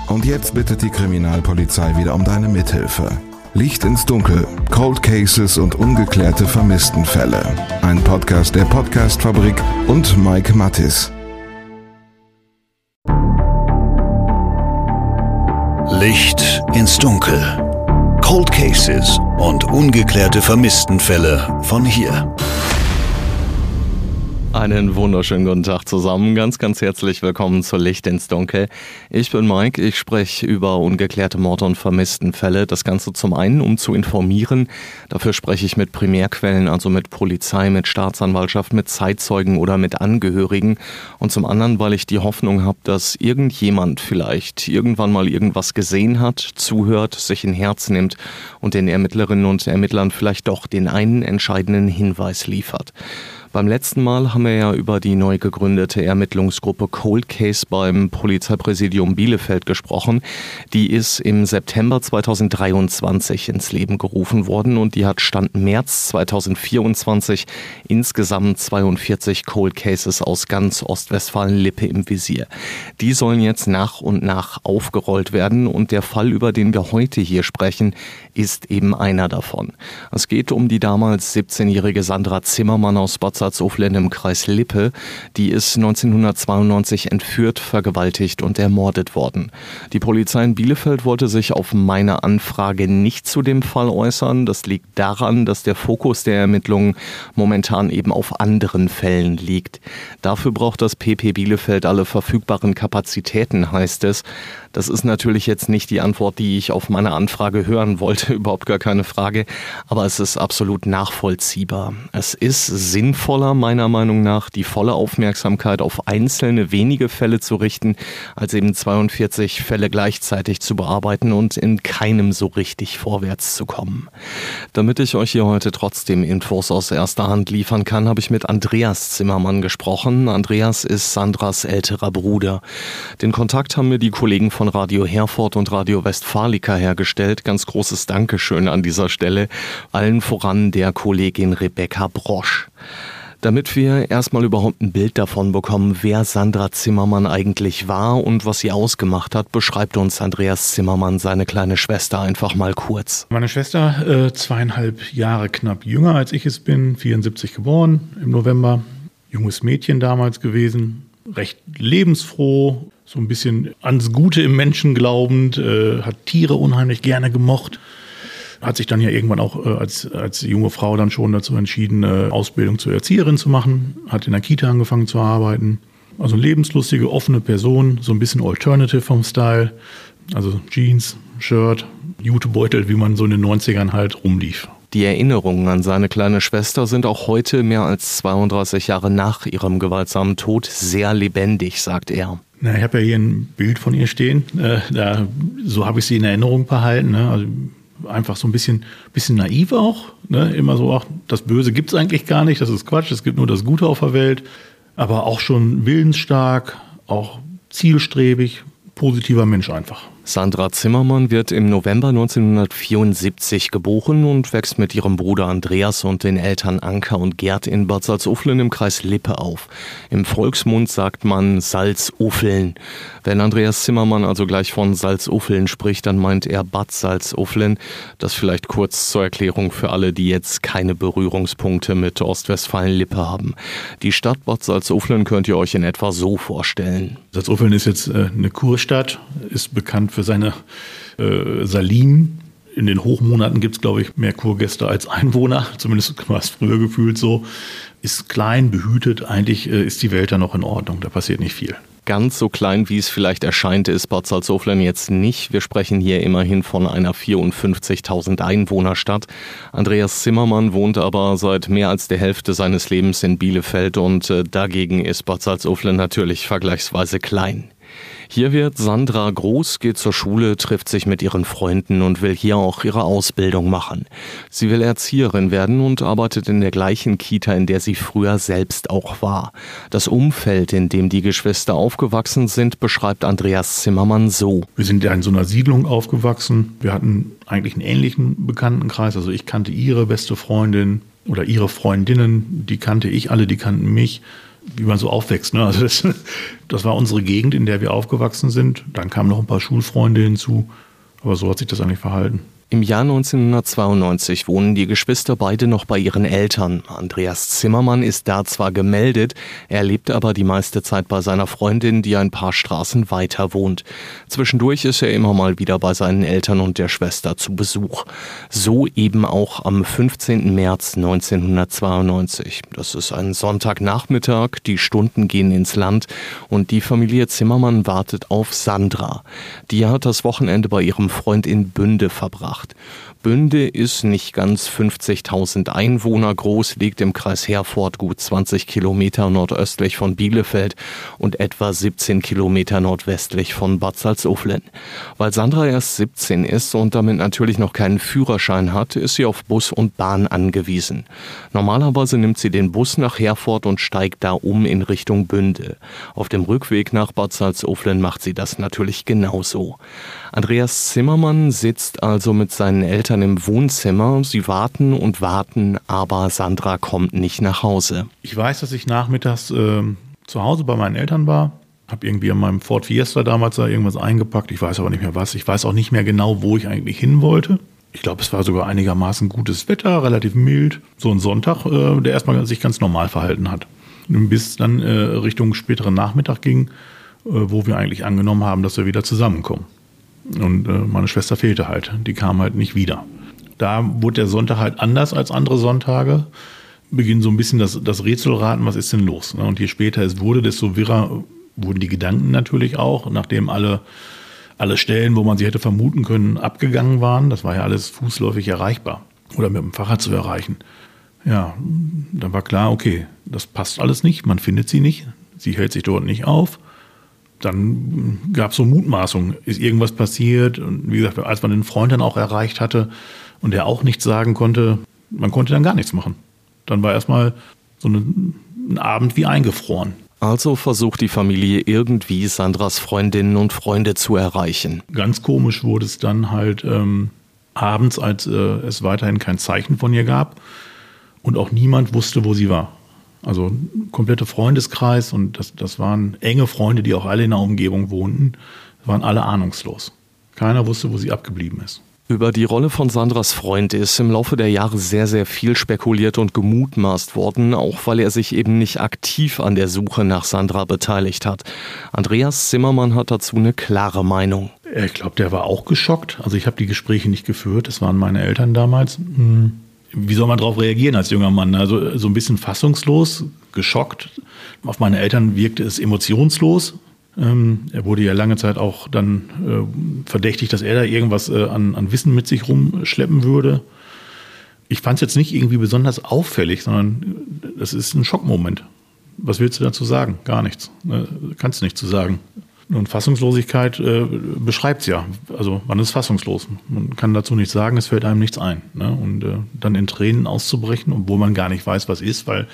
Und jetzt bittet die Kriminalpolizei wieder um deine Mithilfe. Licht ins Dunkel, Cold Cases und ungeklärte Vermisstenfälle. Ein Podcast der Podcast-Fabrik und Mike Mattis. Licht ins Dunkel. Cold Cases und ungeklärte Vermisstenfälle von hier. Einen wunderschönen guten Tag zusammen. Ganz herzlich willkommen zu Licht ins Dunkel. Ich bin Mike, ich spreche über ungeklärte Morde und Vermisstenfälle. Das Ganze zum einen, um zu informieren. Dafür spreche ich mit Primärquellen, also mit Polizei, mit Staatsanwaltschaft, mit Zeitzeugen oder mit Angehörigen. Und zum anderen, weil ich die Hoffnung habe, dass irgendjemand vielleicht irgendwann mal irgendwas gesehen hat, zuhört, sich in Herz nimmt und den Ermittlerinnen und Ermittlern vielleicht doch den einen entscheidenden Hinweis liefert. Beim letzten Mal haben wir ja über die neu gegründete Ermittlungsgruppe Cold Case beim Polizeipräsidium Bielefeld gesprochen. Die ist im September 2023 ins Leben gerufen worden und die hat Stand März 2024 insgesamt 42 Cold Cases aus ganz Ostwestfalen-Lippe im Visier. Die sollen jetzt nach und nach aufgerollt werden und der Fall, über den wir heute hier sprechen, ist eben einer davon. Es geht um die damals 17-jährige Sandra Zimmermann aus Bad Salzuflen im Kreis Lippe. Die ist 1992 entführt, vergewaltigt und ermordet worden. Die Polizei in Bielefeld wollte sich auf meine Anfrage nicht zu dem Fall äußern. Das liegt daran, dass der Fokus der Ermittlungen momentan eben auf anderen Fällen liegt. Dafür braucht das PP Bielefeld alle verfügbaren Kapazitäten, heißt es. Das ist natürlich jetzt nicht die Antwort, die ich auf meine Anfrage hören wollte, überhaupt gar keine Frage, aber es ist absolut nachvollziehbar. Es ist sinnvoller, meiner Meinung nach, die volle Aufmerksamkeit auf einzelne wenige Fälle zu richten, als eben 42 Fälle gleichzeitig zu bearbeiten und in keinem so richtig vorwärts zu kommen. Damit ich euch hier heute trotzdem Infos aus erster Hand liefern kann, habe ich mit Andreas Zimmermann gesprochen. Andreas ist Sandras älterer Bruder. Den Kontakt haben mir die Kollegen von Radio Herford und Radio Westfalica hergestellt. Ganz großes Dankeschön an dieser Stelle. Allen voran der Kollegin Rebecca Brosch. Damit wir erstmal überhaupt ein Bild davon bekommen, wer Sandra Zimmermann eigentlich war und was sie ausgemacht hat, beschreibt uns Andreas Zimmermann seine kleine Schwester einfach mal kurz. Meine Schwester, 2,5 Jahre knapp jünger als ich es bin, 74 geboren im November. Junges Mädchen damals gewesen, recht lebensfroh, so ein bisschen ans Gute im Menschen glaubend, hat Tiere unheimlich gerne gemocht. Hat sich dann ja irgendwann auch als junge Frau dann schon dazu entschieden, Ausbildung zur Erzieherin zu machen. Hat in der Kita angefangen zu arbeiten. Also eine lebenslustige, offene Person, so ein bisschen Alternative vom Style. Also Jeans, Shirt, Jutebeutel, wie man so in den 90ern halt rumlief. Die Erinnerungen an seine kleine Schwester sind auch heute, mehr als 32 Jahre nach ihrem gewaltsamen Tod, sehr lebendig, sagt er. Na, ich habe ja hier ein Bild von ihr stehen. So habe ich sie in Erinnerung behalten. Ne? Also einfach so ein bisschen naiv auch. Ne? Immer so, ach, das Böse gibt es eigentlich gar nicht, das ist Quatsch, es gibt nur das Gute auf der Welt. Aber auch schon willensstark, auch zielstrebig, positiver Mensch einfach. Sandra Zimmermann wird im November 1974 geboren und wächst mit ihrem Bruder Andreas und den Eltern Anka und Gerd in Bad Salzuflen im Kreis Lippe auf. Im Volksmund sagt man Salzuflen. Wenn Andreas Zimmermann also gleich von Salzuflen spricht, dann meint er Bad Salzuflen. Das vielleicht kurz zur Erklärung für alle, die jetzt keine Berührungspunkte mit Ostwestfalen-Lippe haben. Die Stadt Bad Salzuflen könnt ihr euch in etwa so vorstellen. Salzuflen ist jetzt eine Kurstadt, ist bekannt für seine Salinen. In den Hochmonaten gibt es, glaube ich, mehr Kurgäste als Einwohner. Zumindest war es früher gefühlt so. Ist klein, behütet. Eigentlich ist die Welt da noch in Ordnung. Da passiert nicht viel. Ganz so klein, wie es vielleicht erscheint, ist Bad Salzuflen jetzt nicht. Wir sprechen hier immerhin von einer 54.000 Einwohnerstadt. Andreas Zimmermann wohnt aber seit mehr als der Hälfte seines Lebens in Bielefeld und dagegen ist Bad Salzuflen natürlich vergleichsweise klein. Hier wird Sandra groß, geht zur Schule, trifft sich mit ihren Freunden und will hier auch ihre Ausbildung machen. Sie will Erzieherin werden und arbeitet in der gleichen Kita, in der sie früher selbst auch war. Das Umfeld, in dem die Geschwister aufgewachsen sind, beschreibt Andreas Zimmermann so. Wir sind ja in so einer Siedlung aufgewachsen. Wir hatten eigentlich einen ähnlichen Bekanntenkreis. Also ich kannte ihre beste Freundin oder ihre Freundinnen, die kannte ich alle, die kannten mich. wie man so aufwächst. Ne? Also das war unsere Gegend, in der wir aufgewachsen sind. Dann kamen noch ein paar Schulfreunde hinzu. Aber so hat sich das eigentlich verhalten. Im Jahr 1992 wohnen die Geschwister beide noch bei ihren Eltern. Andreas Zimmermann ist da zwar gemeldet, er lebt aber die meiste Zeit bei seiner Freundin, die ein paar Straßen weiter wohnt. Zwischendurch ist er immer mal wieder bei seinen Eltern und der Schwester zu Besuch. So eben auch am 15. März 1992. Das ist ein Sonntagnachmittag, die Stunden gehen ins Land und die Familie Zimmermann wartet auf Sandra. Die hat das Wochenende bei ihrem Freund in Bünde verbracht. Bünde ist nicht ganz 50.000 Einwohner groß, liegt im Kreis Herford gut 20 Kilometer nordöstlich von Bielefeld und etwa 17 Kilometer nordwestlich von Bad Salzuflen. Weil Sandra erst 17 ist und damit natürlich noch keinen Führerschein hat, ist sie auf Bus und Bahn angewiesen. Normalerweise nimmt sie den Bus nach Herford und steigt da um in Richtung Bünde. Auf dem Rückweg nach Bad Salzuflen macht sie das natürlich genauso. Andreas Zimmermann sitzt also mit seinen Eltern im Wohnzimmer. Sie warten und warten, aber Sandra kommt nicht nach Hause. Ich weiß, dass ich nachmittags zu Hause bei meinen Eltern war. Habe irgendwie an meinem Ford Fiesta damals da irgendwas eingepackt. Ich weiß aber nicht mehr was. Ich weiß auch nicht mehr genau, wo ich eigentlich hin wollte. Ich glaube, es war sogar einigermaßen gutes Wetter, relativ mild. So ein Sonntag, der erstmal sich ganz normal verhalten hat. Bis dann Richtung späteren Nachmittag ging, wo wir eigentlich angenommen haben, dass wir wieder zusammenkommen. Und meine Schwester fehlte halt. Die kam halt nicht wieder. Da wurde der Sonntag halt anders als andere Sonntage. Beginnt so ein bisschen das Rätselraten, was ist denn los? Und je später es wurde, desto wirrer wurden die Gedanken natürlich auch, nachdem alle Stellen, wo man sie hätte vermuten können, abgegangen waren. Das war ja alles fußläufig erreichbar oder mit dem Fahrrad zu erreichen. Ja, dann war klar, okay, das passt alles nicht, man findet sie nicht, sie hält sich dort nicht auf. Dann gab es so Mutmaßungen, ist irgendwas passiert? Und wie gesagt, als man den Freund dann auch erreicht hatte und der auch nichts sagen konnte, man konnte dann gar nichts machen. Dann war erstmal so ein Abend wie eingefroren. Also versucht die Familie irgendwie Sandras Freundinnen und Freunde zu erreichen. Ganz komisch wurde es dann halt abends, als es weiterhin kein Zeichen von ihr gab und auch niemand wusste, wo sie war. Also komplette Freundeskreis und das waren enge Freunde, die auch alle in der Umgebung wohnten, waren alle ahnungslos. Keiner wusste, wo sie abgeblieben ist. Über die Rolle von Sandras Freund ist im Laufe der Jahre sehr, sehr viel spekuliert und gemutmaßt worden, auch weil er sich eben nicht aktiv an der Suche nach Sandra beteiligt hat. Andreas Zimmermann hat dazu eine klare Meinung. Ich glaube, der war auch geschockt. Also ich habe die Gespräche nicht geführt, das waren meine Eltern damals. Wie soll man darauf reagieren als junger Mann? Also so ein bisschen fassungslos, geschockt. Auf meine Eltern wirkte es emotionslos. Er wurde ja lange Zeit auch dann verdächtigt, dass er da irgendwas an Wissen mit sich rumschleppen würde. Ich fand es jetzt nicht irgendwie besonders auffällig, sondern das ist ein Schockmoment. Was willst du dazu sagen? Gar nichts. Kannst du nicht zu sagen. Und Fassungslosigkeit beschreibt es ja. Also man ist fassungslos. Man kann dazu nichts sagen, es fällt einem nichts ein. Ne? Und dann in Tränen auszubrechen, obwohl man gar nicht weiß, was ist, weil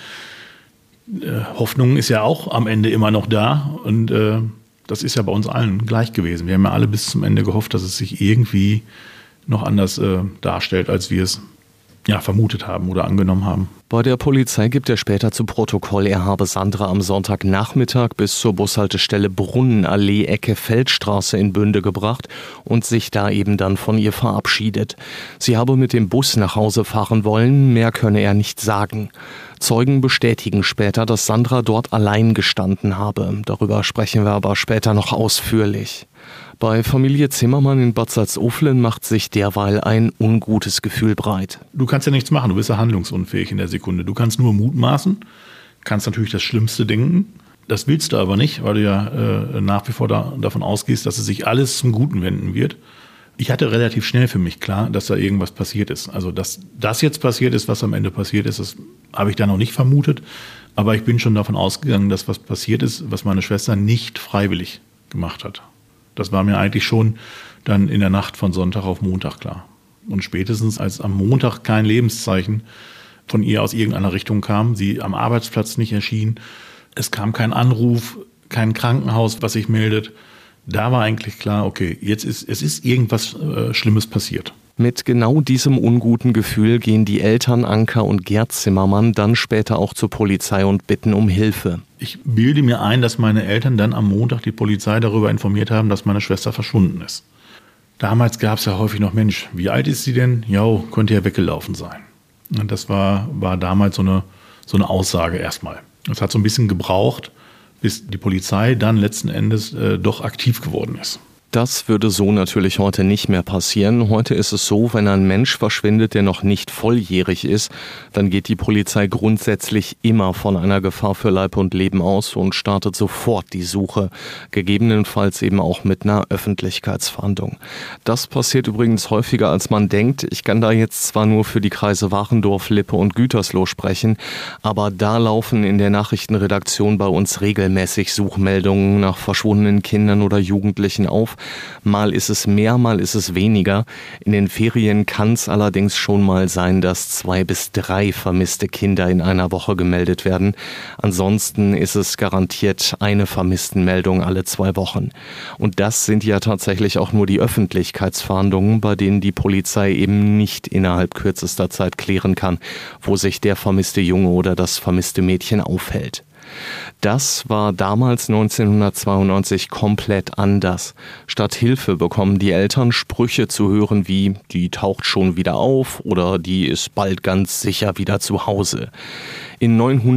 Hoffnung ist ja auch am Ende immer noch da. Und das ist ja bei uns allen gleich gewesen. Wir haben ja alle bis zum Ende gehofft, dass es sich irgendwie noch anders darstellt, als wir es vermutet haben oder angenommen haben. Bei der Polizei gibt er später zu Protokoll, er habe Sandra am Sonntagnachmittag bis zur Bushaltestelle Brunnenallee Ecke Feldstraße in Bünde gebracht und sich da eben dann von ihr verabschiedet. Sie habe mit dem Bus nach Hause fahren wollen, mehr könne er nicht sagen. Zeugen bestätigen später, dass Sandra dort allein gestanden habe. Darüber sprechen wir aber später noch ausführlich. Bei Familie Zimmermann in Bad Salzuflen macht sich derweil ein ungutes Gefühl breit. Du kannst ja nichts machen, du bist ja handlungsunfähig in der Sekunde. Du kannst nur mutmaßen, kannst natürlich das Schlimmste denken. Das willst du aber nicht, weil du ja nach wie vor davon ausgehst, dass es sich alles zum Guten wenden wird. Ich hatte relativ schnell für mich klar, dass da irgendwas passiert ist. Also, dass das jetzt passiert ist, was am Ende passiert ist, das habe ich da noch nicht vermutet. Aber ich bin schon davon ausgegangen, dass was passiert ist, was meine Schwester nicht freiwillig gemacht hat. Das war mir eigentlich schon dann in der Nacht von Sonntag auf Montag klar. Und spätestens als am Montag kein Lebenszeichen von ihr aus irgendeiner Richtung kam, sie am Arbeitsplatz nicht erschien, es kam kein Anruf, kein Krankenhaus, was sich meldet, da war eigentlich klar, okay, es ist irgendwas Schlimmes passiert. Mit genau diesem unguten Gefühl gehen die Eltern Anka und Gerd Zimmermann dann später auch zur Polizei und bitten um Hilfe. Ich bilde mir ein, dass meine Eltern dann am Montag die Polizei darüber informiert haben, dass meine Schwester verschwunden ist. Damals gab es ja häufig noch, Mensch, wie alt ist sie denn? Ja, könnte ja weggelaufen sein. Und das war damals so eine Aussage erstmal. Es hat so ein bisschen gebraucht, bis die Polizei dann letzten Endes doch aktiv geworden ist. Das würde so natürlich heute nicht mehr passieren. Heute ist es so, wenn ein Mensch verschwindet, der noch nicht volljährig ist, dann geht die Polizei grundsätzlich immer von einer Gefahr für Leib und Leben aus und startet sofort die Suche, gegebenenfalls eben auch mit einer Öffentlichkeitsfahndung. Das passiert übrigens häufiger, als man denkt. Ich kann da jetzt zwar nur für die Kreise Warendorf, Lippe und Gütersloh sprechen, aber da laufen in der Nachrichtenredaktion bei uns regelmäßig Suchmeldungen nach verschwundenen Kindern oder Jugendlichen auf. Mal ist es mehr, mal ist es weniger. In den Ferien kann es allerdings schon mal sein, dass 2 bis 3 vermisste Kinder in einer Woche gemeldet werden. Ansonsten ist es garantiert eine Vermisstenmeldung alle 2 Wochen. Und das sind ja tatsächlich auch nur die Öffentlichkeitsfahndungen, bei denen die Polizei eben nicht innerhalb kürzester Zeit klären kann, wo sich der vermisste Junge oder das vermisste Mädchen aufhält. Das war damals 1992 komplett anders. Statt Hilfe bekommen die Eltern Sprüche zu hören wie, die taucht schon wieder auf oder die ist bald ganz sicher wieder zu Hause. In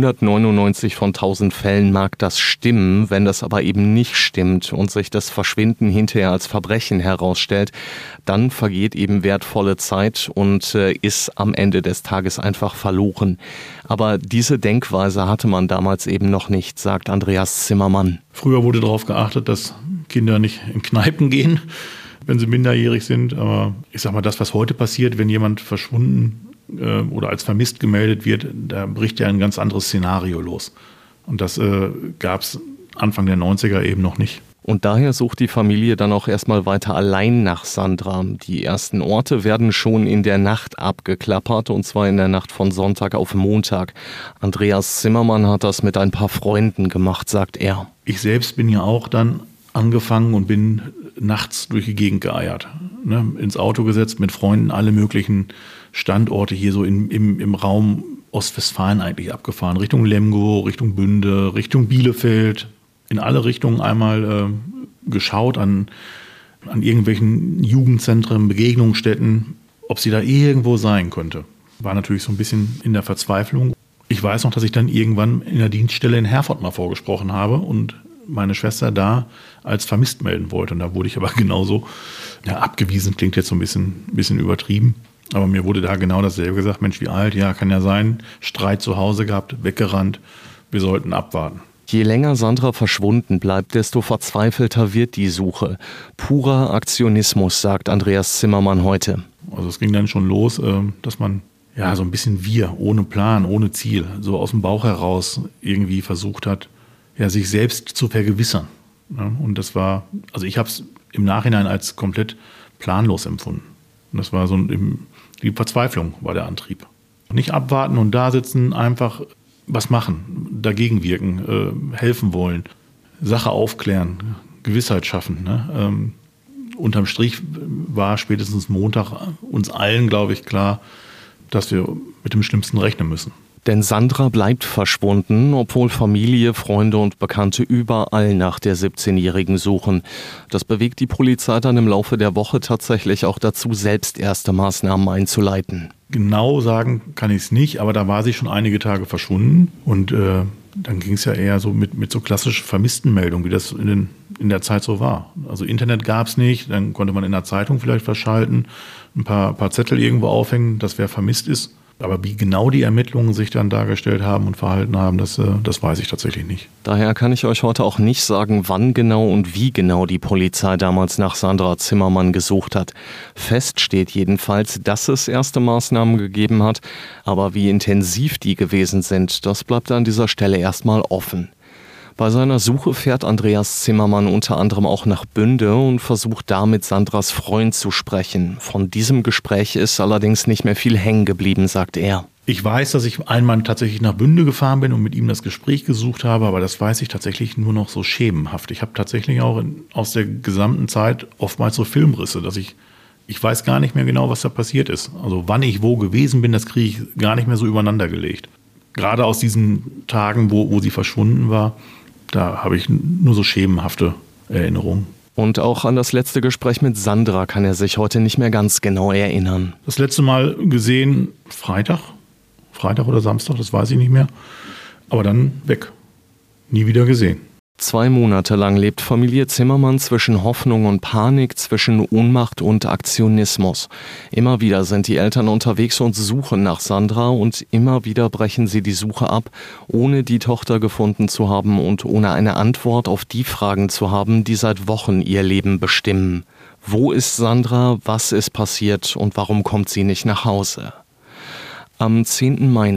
999 von 1000 Fällen mag das stimmen, wenn das aber eben nicht stimmt und sich das Verschwinden hinterher als Verbrechen herausstellt, dann vergeht eben wertvolle Zeit und ist am Ende des Tages einfach verloren. Aber diese Denkweise hatte man damals eben noch nicht, sagt Andreas Zimmermann. Früher wurde darauf geachtet, dass Kinder nicht in Kneipen gehen, wenn sie minderjährig sind. Aber ich sag mal, das, was heute passiert, wenn jemand verschwunden oder als vermisst gemeldet wird, da bricht ja ein ganz anderes Szenario los. Und das gab es Anfang der 90er eben noch nicht. Und daher sucht die Familie dann auch erstmal weiter allein nach Sandra. Die ersten Orte werden schon in der Nacht abgeklappert, und zwar in der Nacht von Sonntag auf Montag. Andreas Zimmermann hat das mit ein paar Freunden gemacht, sagt er. Ich selbst bin ja auch dann angefangen und bin nachts durch die Gegend geeiert. Ne? Ins Auto gesetzt, mit Freunden alle möglichen Standorte hier so im Raum Ostwestfalen eigentlich abgefahren. Richtung Lemgo, Richtung Bünde, Richtung Bielefeld. In alle Richtungen einmal geschaut an irgendwelchen Jugendzentren, Begegnungsstätten, ob sie da irgendwo sein könnte. War natürlich so ein bisschen in der Verzweiflung. Ich weiß noch, dass ich dann irgendwann in der Dienststelle in Herford mal vorgesprochen habe und meine Schwester da als vermisst melden wollte. Und da wurde ich aber genauso abgewiesen, klingt jetzt so ein bisschen übertrieben. Aber mir wurde da genau dasselbe gesagt. Mensch, wie alt? Ja, kann ja sein. Streit zu Hause gehabt, weggerannt. Wir sollten abwarten. Je länger Sandra verschwunden bleibt, desto verzweifelter wird die Suche. Purer Aktionismus, sagt Andreas Zimmermann heute. Also es ging dann schon los, dass man so ein bisschen ohne Plan, ohne Ziel, so aus dem Bauch heraus irgendwie versucht hat, sich selbst zu vergewissern. Und das war, also ich habe es im Nachhinein als komplett planlos empfunden. Und das war die Verzweiflung war der Antrieb. Nicht abwarten und da sitzen, einfach was machen, dagegen wirken, helfen wollen, Sache aufklären, Gewissheit schaffen. Ne? Unterm Strich war spätestens Montag uns allen, glaube ich, klar, dass wir mit dem Schlimmsten rechnen müssen. Denn Sandra bleibt verschwunden, obwohl Familie, Freunde und Bekannte überall nach der 17-Jährigen suchen. Das bewegt die Polizei dann im Laufe der Woche tatsächlich auch dazu, selbst erste Maßnahmen einzuleiten. Genau sagen kann ich es nicht, aber da war sie schon einige Tage verschwunden. Und dann ging es ja eher so mit so klassischen Vermisstenmeldungen, wie das in der Zeit so war. Also Internet gab es nicht, dann konnte man in der Zeitung vielleicht verschalten, ein paar Zettel irgendwo aufhängen, dass wer vermisst ist. Aber wie genau die Ermittlungen sich dann dargestellt haben und verhalten haben, das weiß ich tatsächlich nicht. Daher kann ich euch heute auch nicht sagen, wann genau und wie genau die Polizei damals nach Sandra Zimmermann gesucht hat. Fest steht jedenfalls, dass es erste Maßnahmen gegeben hat, aber wie intensiv die gewesen sind, das bleibt an dieser Stelle erstmal offen. Bei seiner Suche fährt Andreas Zimmermann unter anderem auch nach Bünde und versucht da mit Sandras Freund zu sprechen. Von diesem Gespräch ist allerdings nicht mehr viel hängen geblieben, sagt er. Ich weiß, dass ich einmal tatsächlich nach Bünde gefahren bin und mit ihm das Gespräch gesucht habe, aber das weiß ich tatsächlich nur noch so schemenhaft. Ich habe tatsächlich auch aus der gesamten Zeit oftmals so Filmrisse, dass ich weiß gar nicht mehr genau, was da passiert ist. Also wann ich wo gewesen bin, das kriege ich gar nicht mehr so übereinander gelegt. gerade aus diesen Tagen, wo sie verschwunden war, da habe ich nur so schemenhafte Erinnerungen. Und auch an das letzte Gespräch mit Sandra kann er sich heute nicht mehr ganz genau erinnern. Das letzte Mal gesehen, Freitag oder Samstag, das weiß ich nicht mehr. Aber dann weg. Nie wieder gesehen. 2 Monate lang lebt Familie Zimmermann zwischen Hoffnung und Panik, zwischen Ohnmacht und Aktionismus. Immer wieder sind die Eltern unterwegs und suchen nach Sandra und immer wieder brechen sie die Suche ab, ohne die Tochter gefunden zu haben und ohne eine Antwort auf die Fragen zu haben, die seit Wochen ihr Leben bestimmen. Wo ist Sandra, was ist passiert und warum kommt sie nicht nach Hause? Am 10. Mai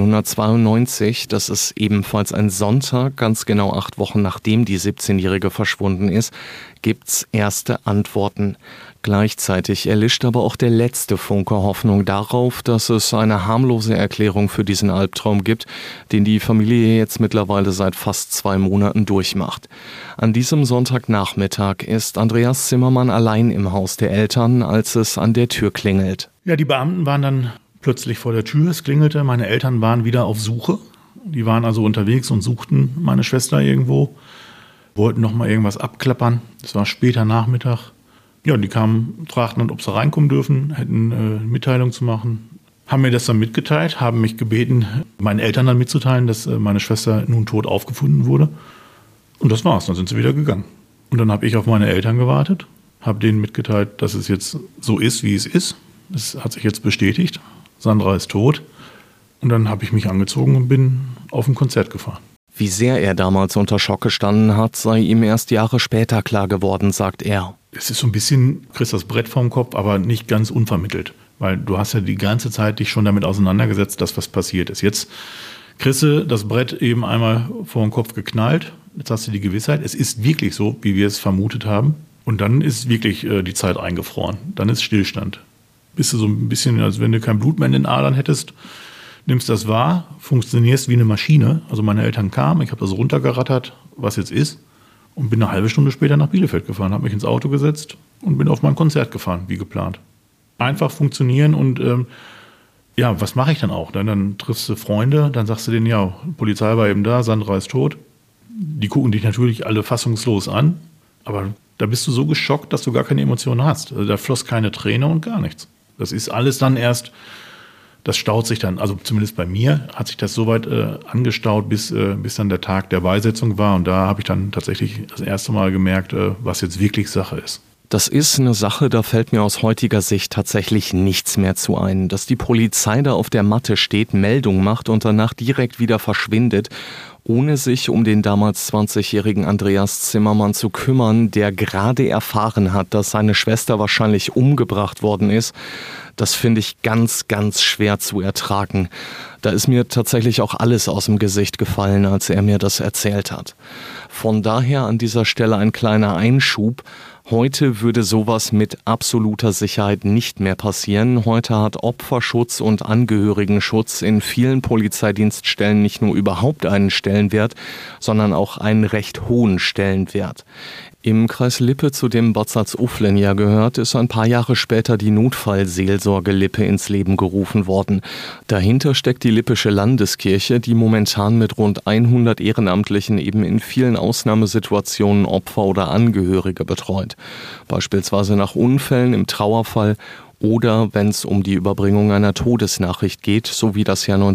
1992, das ist ebenfalls ein Sonntag, ganz genau 8 Wochen nachdem die 17-Jährige verschwunden ist, gibt's erste Antworten. Gleichzeitig erlischt aber auch der letzte Funke Hoffnung darauf, dass es eine harmlose Erklärung für diesen Albtraum gibt, den die Familie jetzt mittlerweile seit fast 2 Monaten durchmacht. An diesem Sonntagnachmittag ist Andreas Zimmermann allein im Haus der Eltern, als es an der Tür klingelt. Ja, die Beamten waren dann plötzlich vor der Tür, es klingelte, meine Eltern waren wieder auf Suche. Die waren also unterwegs und suchten meine Schwester irgendwo, wollten noch mal irgendwas abklappern. Es war später Nachmittag. Ja, die kamen, fragten dann, ob sie reinkommen dürfen, hätten eine Mitteilung zu machen. Haben mir das dann mitgeteilt, haben mich gebeten, meinen Eltern dann mitzuteilen, dass meine Schwester nun tot aufgefunden wurde. Und das war's, dann sind sie wieder gegangen. Und dann habe ich auf meine Eltern gewartet, habe denen mitgeteilt, dass es jetzt so ist, wie es ist. Es hat sich jetzt bestätigt. Sandra ist tot. Und dann habe ich mich angezogen und bin auf ein Konzert gefahren. Wie sehr er damals unter Schock gestanden hat, sei ihm erst Jahre später klar geworden, sagt er. Es ist so ein bisschen, kriegst das Brett vorm Kopf, aber nicht ganz unvermittelt. Weil du hast ja die ganze Zeit dich schon damit auseinandergesetzt, dass was passiert ist. Jetzt kriegst du das Brett eben einmal vor den Kopf geknallt. Jetzt hast du die Gewissheit, es ist wirklich so, wie wir es vermutet haben. Und dann ist wirklich die Zeit eingefroren. Dann ist Stillstand. Bist du so ein bisschen, als wenn du kein Blut mehr in den Adern hättest, nimmst das wahr, funktionierst wie eine Maschine. Also meine Eltern kamen, ich habe das runtergerattert, was jetzt ist, und bin eine halbe Stunde später nach Bielefeld gefahren, habe mich ins Auto gesetzt und bin auf mein Konzert gefahren, wie geplant. Einfach funktionieren und ja, was mache ich dann auch? Dann triffst du Freunde, dann sagst du denen, ja, Polizei war eben da, Sandra ist tot. Die gucken dich natürlich alle fassungslos an, aber da bist du so geschockt, dass du gar keine Emotionen hast. Also da floss keine Träne und gar nichts. Das ist alles dann erst, das staut sich dann, also zumindest bei mir, hat sich das so weit angestaut, bis dann der Tag der Beisetzung war. Und da habe ich dann tatsächlich das erste Mal gemerkt, was jetzt wirklich Sache ist. Das ist eine Sache, da fällt mir aus heutiger Sicht tatsächlich nichts mehr zu ein. Dass die Polizei da auf der Matte steht, Meldung macht und danach direkt wieder verschwindet, ohne sich um den damals 20-jährigen Andreas Zimmermann zu kümmern, der gerade erfahren hat, dass seine Schwester wahrscheinlich umgebracht worden ist, das finde ich ganz, ganz schwer zu ertragen. Da ist mir tatsächlich auch alles aus dem Gesicht gefallen, als er mir das erzählt hat. Von daher an dieser Stelle ein kleiner Einschub. Heute würde sowas mit absoluter Sicherheit nicht mehr passieren. Heute hat Opferschutz und Angehörigenschutz in vielen Polizeidienststellen nicht nur überhaupt einen Stellenwert, sondern auch einen recht hohen Stellenwert. Im Kreis Lippe, zu dem Bad Salzuflen ja gehört, ist ein paar Jahre später die Notfallseelsorge Lippe ins Leben gerufen worden. Dahinter steckt die Lippische Landeskirche, die momentan mit rund 100 Ehrenamtlichen eben in vielen Ausnahmesituationen Opfer oder Angehörige betreut. Beispielsweise nach Unfällen, im Trauerfall oder wenn es um die Überbringung einer Todesnachricht geht, so wie das ja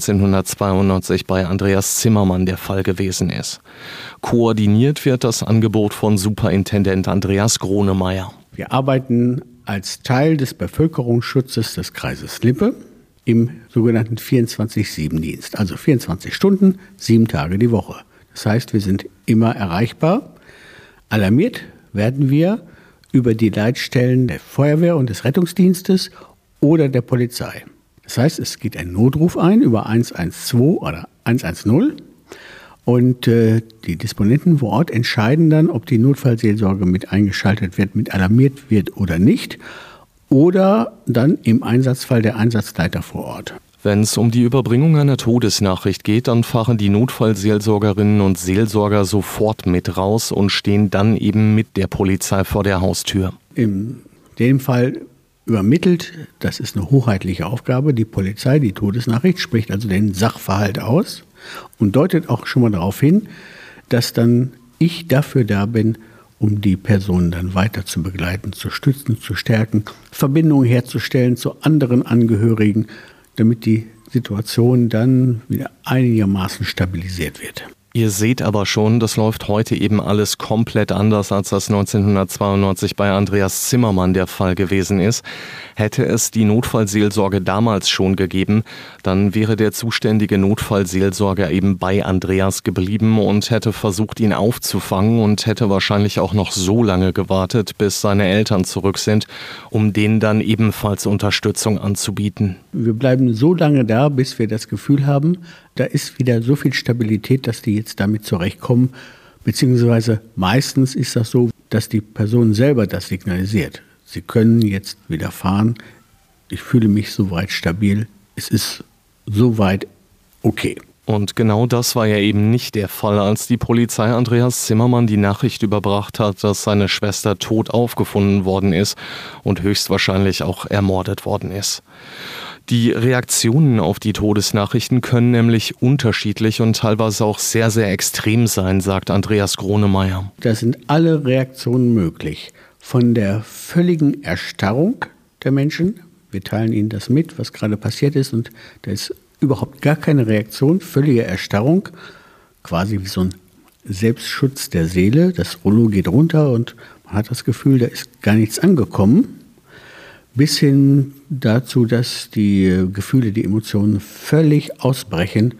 1992 bei Andreas Zimmermann der Fall gewesen ist. Koordiniert wird das Angebot von Superintendent Andreas Gronemeyer. Wir arbeiten als Teil des Bevölkerungsschutzes des Kreises Lippe im sogenannten 24/7-Dienst, also 24 Stunden, 7 Tage die Woche. Das heißt, wir sind immer erreichbar. Alarmiert werden wir über die Leitstellen der Feuerwehr und des Rettungsdienstes oder der Polizei. Das heißt, es geht ein Notruf ein über 112 oder 110 und die Disponenten vor Ort entscheiden dann, ob die Notfallseelsorge mit eingeschaltet wird, mit alarmiert wird oder nicht, oder dann im Einsatzfall der Einsatzleiter vor Ort. Wenn es um die Überbringung einer Todesnachricht geht, dann fahren die Notfallseelsorgerinnen und Seelsorger sofort mit raus und stehen dann eben mit der Polizei vor der Haustür. In dem Fall übermittelt, das ist eine hoheitliche Aufgabe, die Polizei die Todesnachricht, spricht also den Sachverhalt aus. Und deutet auch schon mal darauf hin, dass dann ich dafür da bin, um die Person dann weiter zu begleiten, zu stützen, zu stärken, Verbindungen herzustellen zu anderen Angehörigen, damit die Situation dann wieder einigermaßen stabilisiert wird. Ihr seht aber schon, das läuft heute eben alles komplett anders, als das 1992 bei Andreas Zimmermann der Fall gewesen ist. Hätte es die Notfallseelsorge damals schon gegeben, dann wäre der zuständige Notfallseelsorger eben bei Andreas geblieben und hätte versucht, ihn aufzufangen und hätte wahrscheinlich auch noch so lange gewartet, bis seine Eltern zurück sind, um denen dann ebenfalls Unterstützung anzubieten. Wir bleiben so lange da, bis wir das Gefühl haben, da ist wieder so viel Stabilität, dass die jetzt damit zurechtkommen. Beziehungsweise meistens ist das so, dass die Person selber das signalisiert. Sie können jetzt wieder fahren. Ich fühle mich soweit stabil. Es ist soweit okay. Und genau das war ja eben nicht der Fall, als die Polizei Andreas Zimmermann die Nachricht überbracht hat, dass seine Schwester tot aufgefunden worden ist und höchstwahrscheinlich auch ermordet worden ist. Die Reaktionen auf die Todesnachrichten können nämlich unterschiedlich und teilweise auch sehr, sehr extrem sein, sagt Andreas Gronemeyer. Da sind alle Reaktionen möglich. Von der völligen Erstarrung der Menschen, wir teilen ihnen das mit, was gerade passiert ist, und da ist überhaupt gar keine Reaktion, völlige Erstarrung, quasi wie so ein Selbstschutz der Seele. Das Rollo geht runter und man hat das Gefühl, da ist gar nichts angekommen. Bis hin dazu, dass die Gefühle, die Emotionen völlig ausbrechen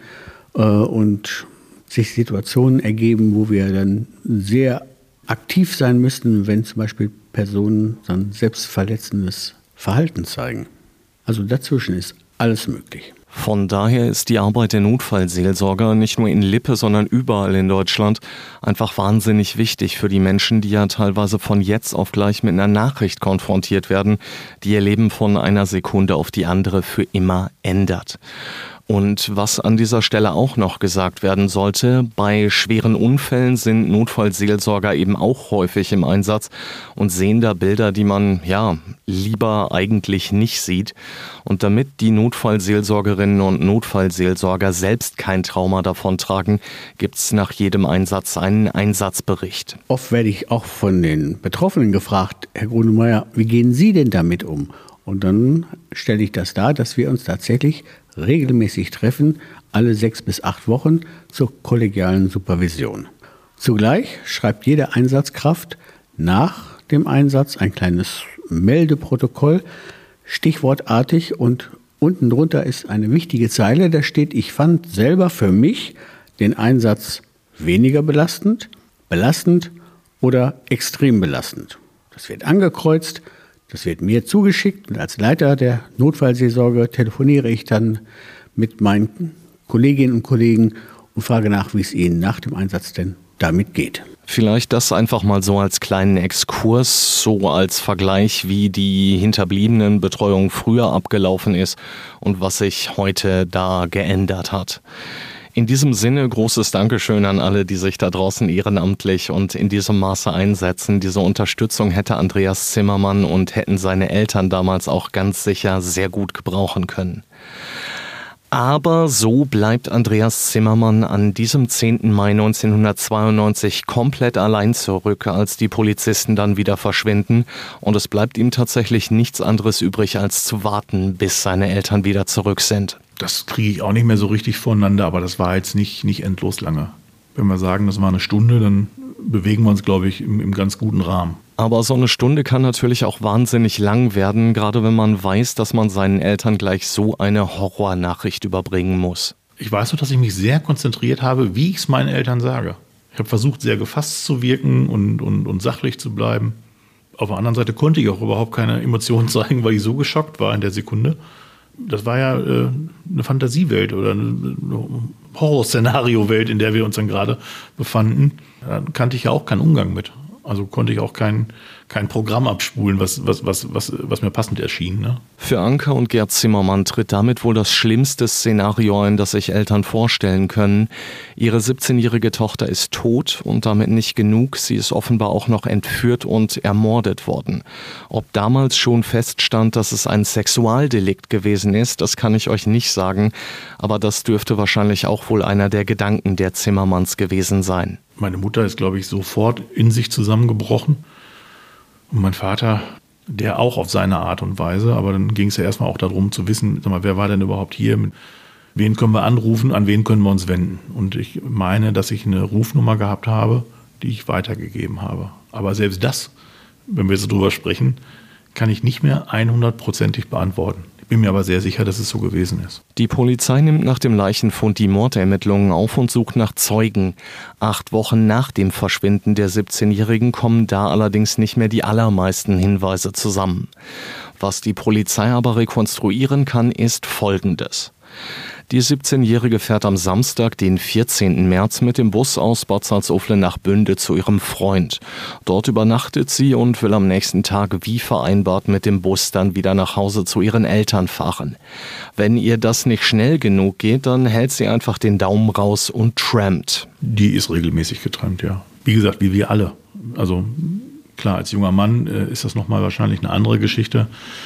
und sich Situationen ergeben, wo wir dann sehr aktiv sein müssten, wenn zum Beispiel Personen dann selbstverletzendes Verhalten zeigen. Also dazwischen ist alles möglich. Von daher ist die Arbeit der Notfallseelsorger nicht nur in Lippe, sondern überall in Deutschland einfach wahnsinnig wichtig für die Menschen, die ja teilweise von jetzt auf gleich mit einer Nachricht konfrontiert werden, die ihr Leben von einer Sekunde auf die andere für immer ändert. Und was an dieser Stelle auch noch gesagt werden sollte, bei schweren Unfällen sind Notfallseelsorger eben auch häufig im Einsatz und sehen da Bilder, die man lieber eigentlich nicht sieht. Und damit die Notfallseelsorgerinnen und Notfallseelsorger selbst kein Trauma davontragen, gibt es nach jedem Einsatz einen Einsatzbericht. Oft werde ich auch von den Betroffenen gefragt, Herr Gronemeyer, wie gehen Sie denn damit um? Und dann stelle ich das dar, dass wir uns tatsächlich regelmäßig treffen, alle 6 bis 8 Wochen zur kollegialen Supervision. Zugleich schreibt jede Einsatzkraft nach dem Einsatz ein kleines Meldeprotokoll, stichwortartig, und unten drunter ist eine wichtige Zeile, da steht: Ich fand selber für mich den Einsatz weniger belastend, belastend oder extrem belastend. Das wird angekreuzt. Das wird mir zugeschickt und als Leiter der Notfallseelsorge telefoniere ich dann mit meinen Kolleginnen und Kollegen und frage nach, wie es ihnen nach dem Einsatz denn damit geht. Vielleicht das einfach mal so als kleinen Exkurs, so als Vergleich, wie die Hinterbliebenenbetreuung früher abgelaufen ist und was sich heute da geändert hat. In diesem Sinne großes Dankeschön an alle, die sich da draußen ehrenamtlich und in diesem Maße einsetzen. Diese Unterstützung hätte Andreas Zimmermann und hätten seine Eltern damals auch ganz sicher sehr gut gebrauchen können. Aber so bleibt Andreas Zimmermann an diesem 10. Mai 1992 komplett allein zurück, als die Polizisten dann wieder verschwinden. Und es bleibt ihm tatsächlich nichts anderes übrig, als zu warten, bis seine Eltern wieder zurück sind. Das kriege ich auch nicht mehr so richtig voneinander, aber das war jetzt nicht endlos lange. Wenn wir sagen, das war eine Stunde, dann bewegen wir uns, glaube ich, im ganz guten Rahmen. Aber so eine Stunde kann natürlich auch wahnsinnig lang werden, gerade wenn man weiß, dass man seinen Eltern gleich so eine Horrornachricht überbringen muss. Ich weiß nur, dass ich mich sehr konzentriert habe, wie ich es meinen Eltern sage. Ich habe versucht, sehr gefasst zu wirken und sachlich zu bleiben. Auf der anderen Seite konnte ich auch überhaupt keine Emotionen zeigen, weil ich so geschockt war in der Sekunde. Das war ja eine Fantasiewelt oder eine Horrorszenario-Welt, in der wir uns dann gerade befanden. Da kannte ich ja auch keinen Umgang mit. Also konnte ich auch kein Programm abspulen, was mir passend erschien. Ne? Für Anke und Gerd Zimmermann tritt damit wohl das schlimmste Szenario ein, das sich Eltern vorstellen können. Ihre 17-jährige Tochter ist tot und damit nicht genug. Sie ist offenbar auch noch entführt und ermordet worden. Ob damals schon feststand, dass es ein Sexualdelikt gewesen ist, das kann ich euch nicht sagen. Aber das dürfte wahrscheinlich auch wohl einer der Gedanken der Zimmermanns gewesen sein. Meine Mutter ist, glaube ich, sofort in sich zusammengebrochen. Und mein Vater, der auch auf seine Art und Weise. Aber dann ging es ja erstmal auch darum zu wissen, sag mal, wer war denn überhaupt hier? Wen können wir anrufen? An wen können wir uns wenden? Und ich meine, dass ich eine Rufnummer gehabt habe, die ich weitergegeben habe. Aber selbst das, wenn wir so drüber sprechen, kann ich nicht mehr 100%ig beantworten. Ich bin mir aber sehr sicher, dass es so gewesen ist. Die Polizei nimmt nach dem Leichenfund die Mordermittlungen auf und sucht nach Zeugen. 8 Wochen nach dem Verschwinden der 17-Jährigen kommen da allerdings nicht mehr die allermeisten Hinweise zusammen. Was die Polizei aber rekonstruieren kann, ist Folgendes. Die 17-Jährige fährt am Samstag, den 14. März, mit dem Bus aus Bad Salzuflen nach Bünde zu ihrem Freund. Dort übernachtet sie und will am nächsten Tag wie vereinbart mit dem Bus dann wieder nach Hause zu ihren Eltern fahren. Wenn ihr das nicht schnell genug geht, dann hält sie einfach den Daumen raus und trampt. Die ist regelmäßig getrampt, ja. Wie gesagt, wie wir alle. Also klar, als junger Mann ist das nochmal wahrscheinlich eine andere Geschichte.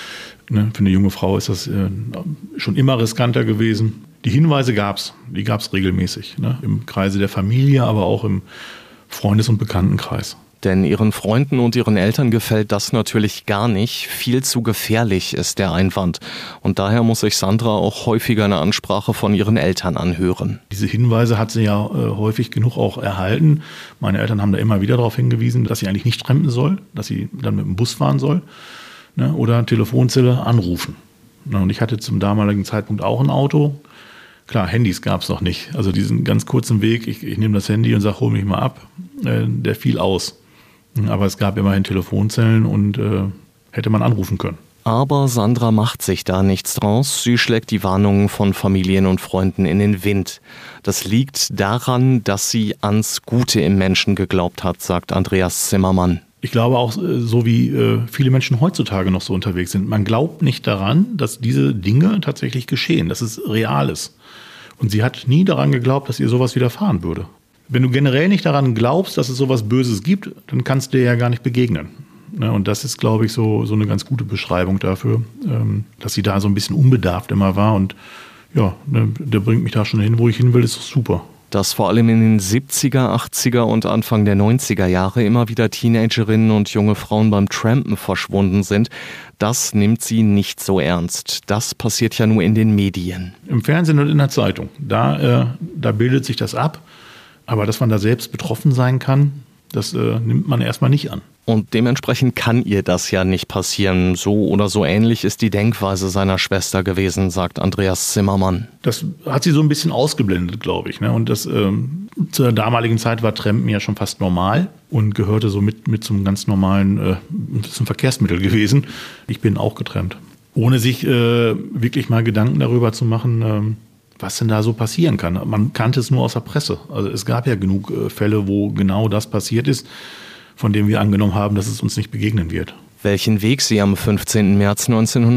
Ne, für eine junge Frau ist das schon immer riskanter gewesen. Die Hinweise die gab es regelmäßig, ne, im Kreise der Familie, aber auch im Freundes- und Bekanntenkreis. Denn ihren Freunden und ihren Eltern gefällt das natürlich gar nicht. Viel zu gefährlich ist der Einwand. Und daher muss sich Sandra auch häufiger eine Ansprache von ihren Eltern anhören. Diese Hinweise hat sie ja häufig genug auch erhalten. Meine Eltern haben da immer wieder darauf hingewiesen, dass sie eigentlich nicht trampen soll, dass sie dann mit dem Bus fahren soll. Ne, oder Telefonzelle anrufen. Und ich hatte zum damaligen Zeitpunkt auch ein Auto. Klar, Handys gab es noch nicht. Also diesen ganz kurzen Weg, ich nehme das Handy und sage, hol mich mal ab, der fiel aus. Aber es gab immerhin Telefonzellen und hätte man anrufen können. Aber Sandra macht sich da nichts draus. Sie schlägt die Warnungen von Familien und Freunden in den Wind. Das liegt daran, dass sie ans Gute im Menschen geglaubt hat, sagt Andreas Zimmermann. Ich glaube auch, so wie viele Menschen heutzutage noch so unterwegs sind. Man glaubt nicht daran, dass diese Dinge tatsächlich geschehen, dass es real ist. Und sie hat nie daran geglaubt, dass ihr sowas widerfahren würde. Wenn du generell nicht daran glaubst, dass es sowas Böses gibt, dann kannst du dir ja gar nicht begegnen. Und das ist, glaube ich, so eine ganz gute Beschreibung dafür, dass sie da so ein bisschen unbedarft immer war. Und ja, der bringt mich da schon hin, wo ich hin will, ist doch super. Dass vor allem in den 70er, 80er und Anfang der 90er Jahre immer wieder Teenagerinnen und junge Frauen beim Trampen verschwunden sind, das nimmt sie nicht so ernst. Das passiert ja nur in den Medien. Im Fernsehen und in der Zeitung, da bildet sich das ab. Aber dass man da selbst betroffen sein kann, das nimmt man erstmal nicht an. Und dementsprechend kann ihr das ja nicht passieren. So oder so ähnlich ist die Denkweise seiner Schwester gewesen, sagt Andreas Zimmermann. Das hat sie so ein bisschen ausgeblendet, glaube ich. Ne? Und das zur damaligen Zeit war Trampen ja schon fast normal und gehörte so mit zum ganz normalen zum Verkehrsmittel gewesen. Ich bin auch getrampt. Ohne sich wirklich mal Gedanken darüber zu machen, was denn da so passieren kann. Man kannte es nur aus der Presse. Also es gab ja genug Fälle, wo genau das passiert ist, von dem wir angenommen haben, dass es uns nicht begegnen wird. Welchen Weg sie am 15. März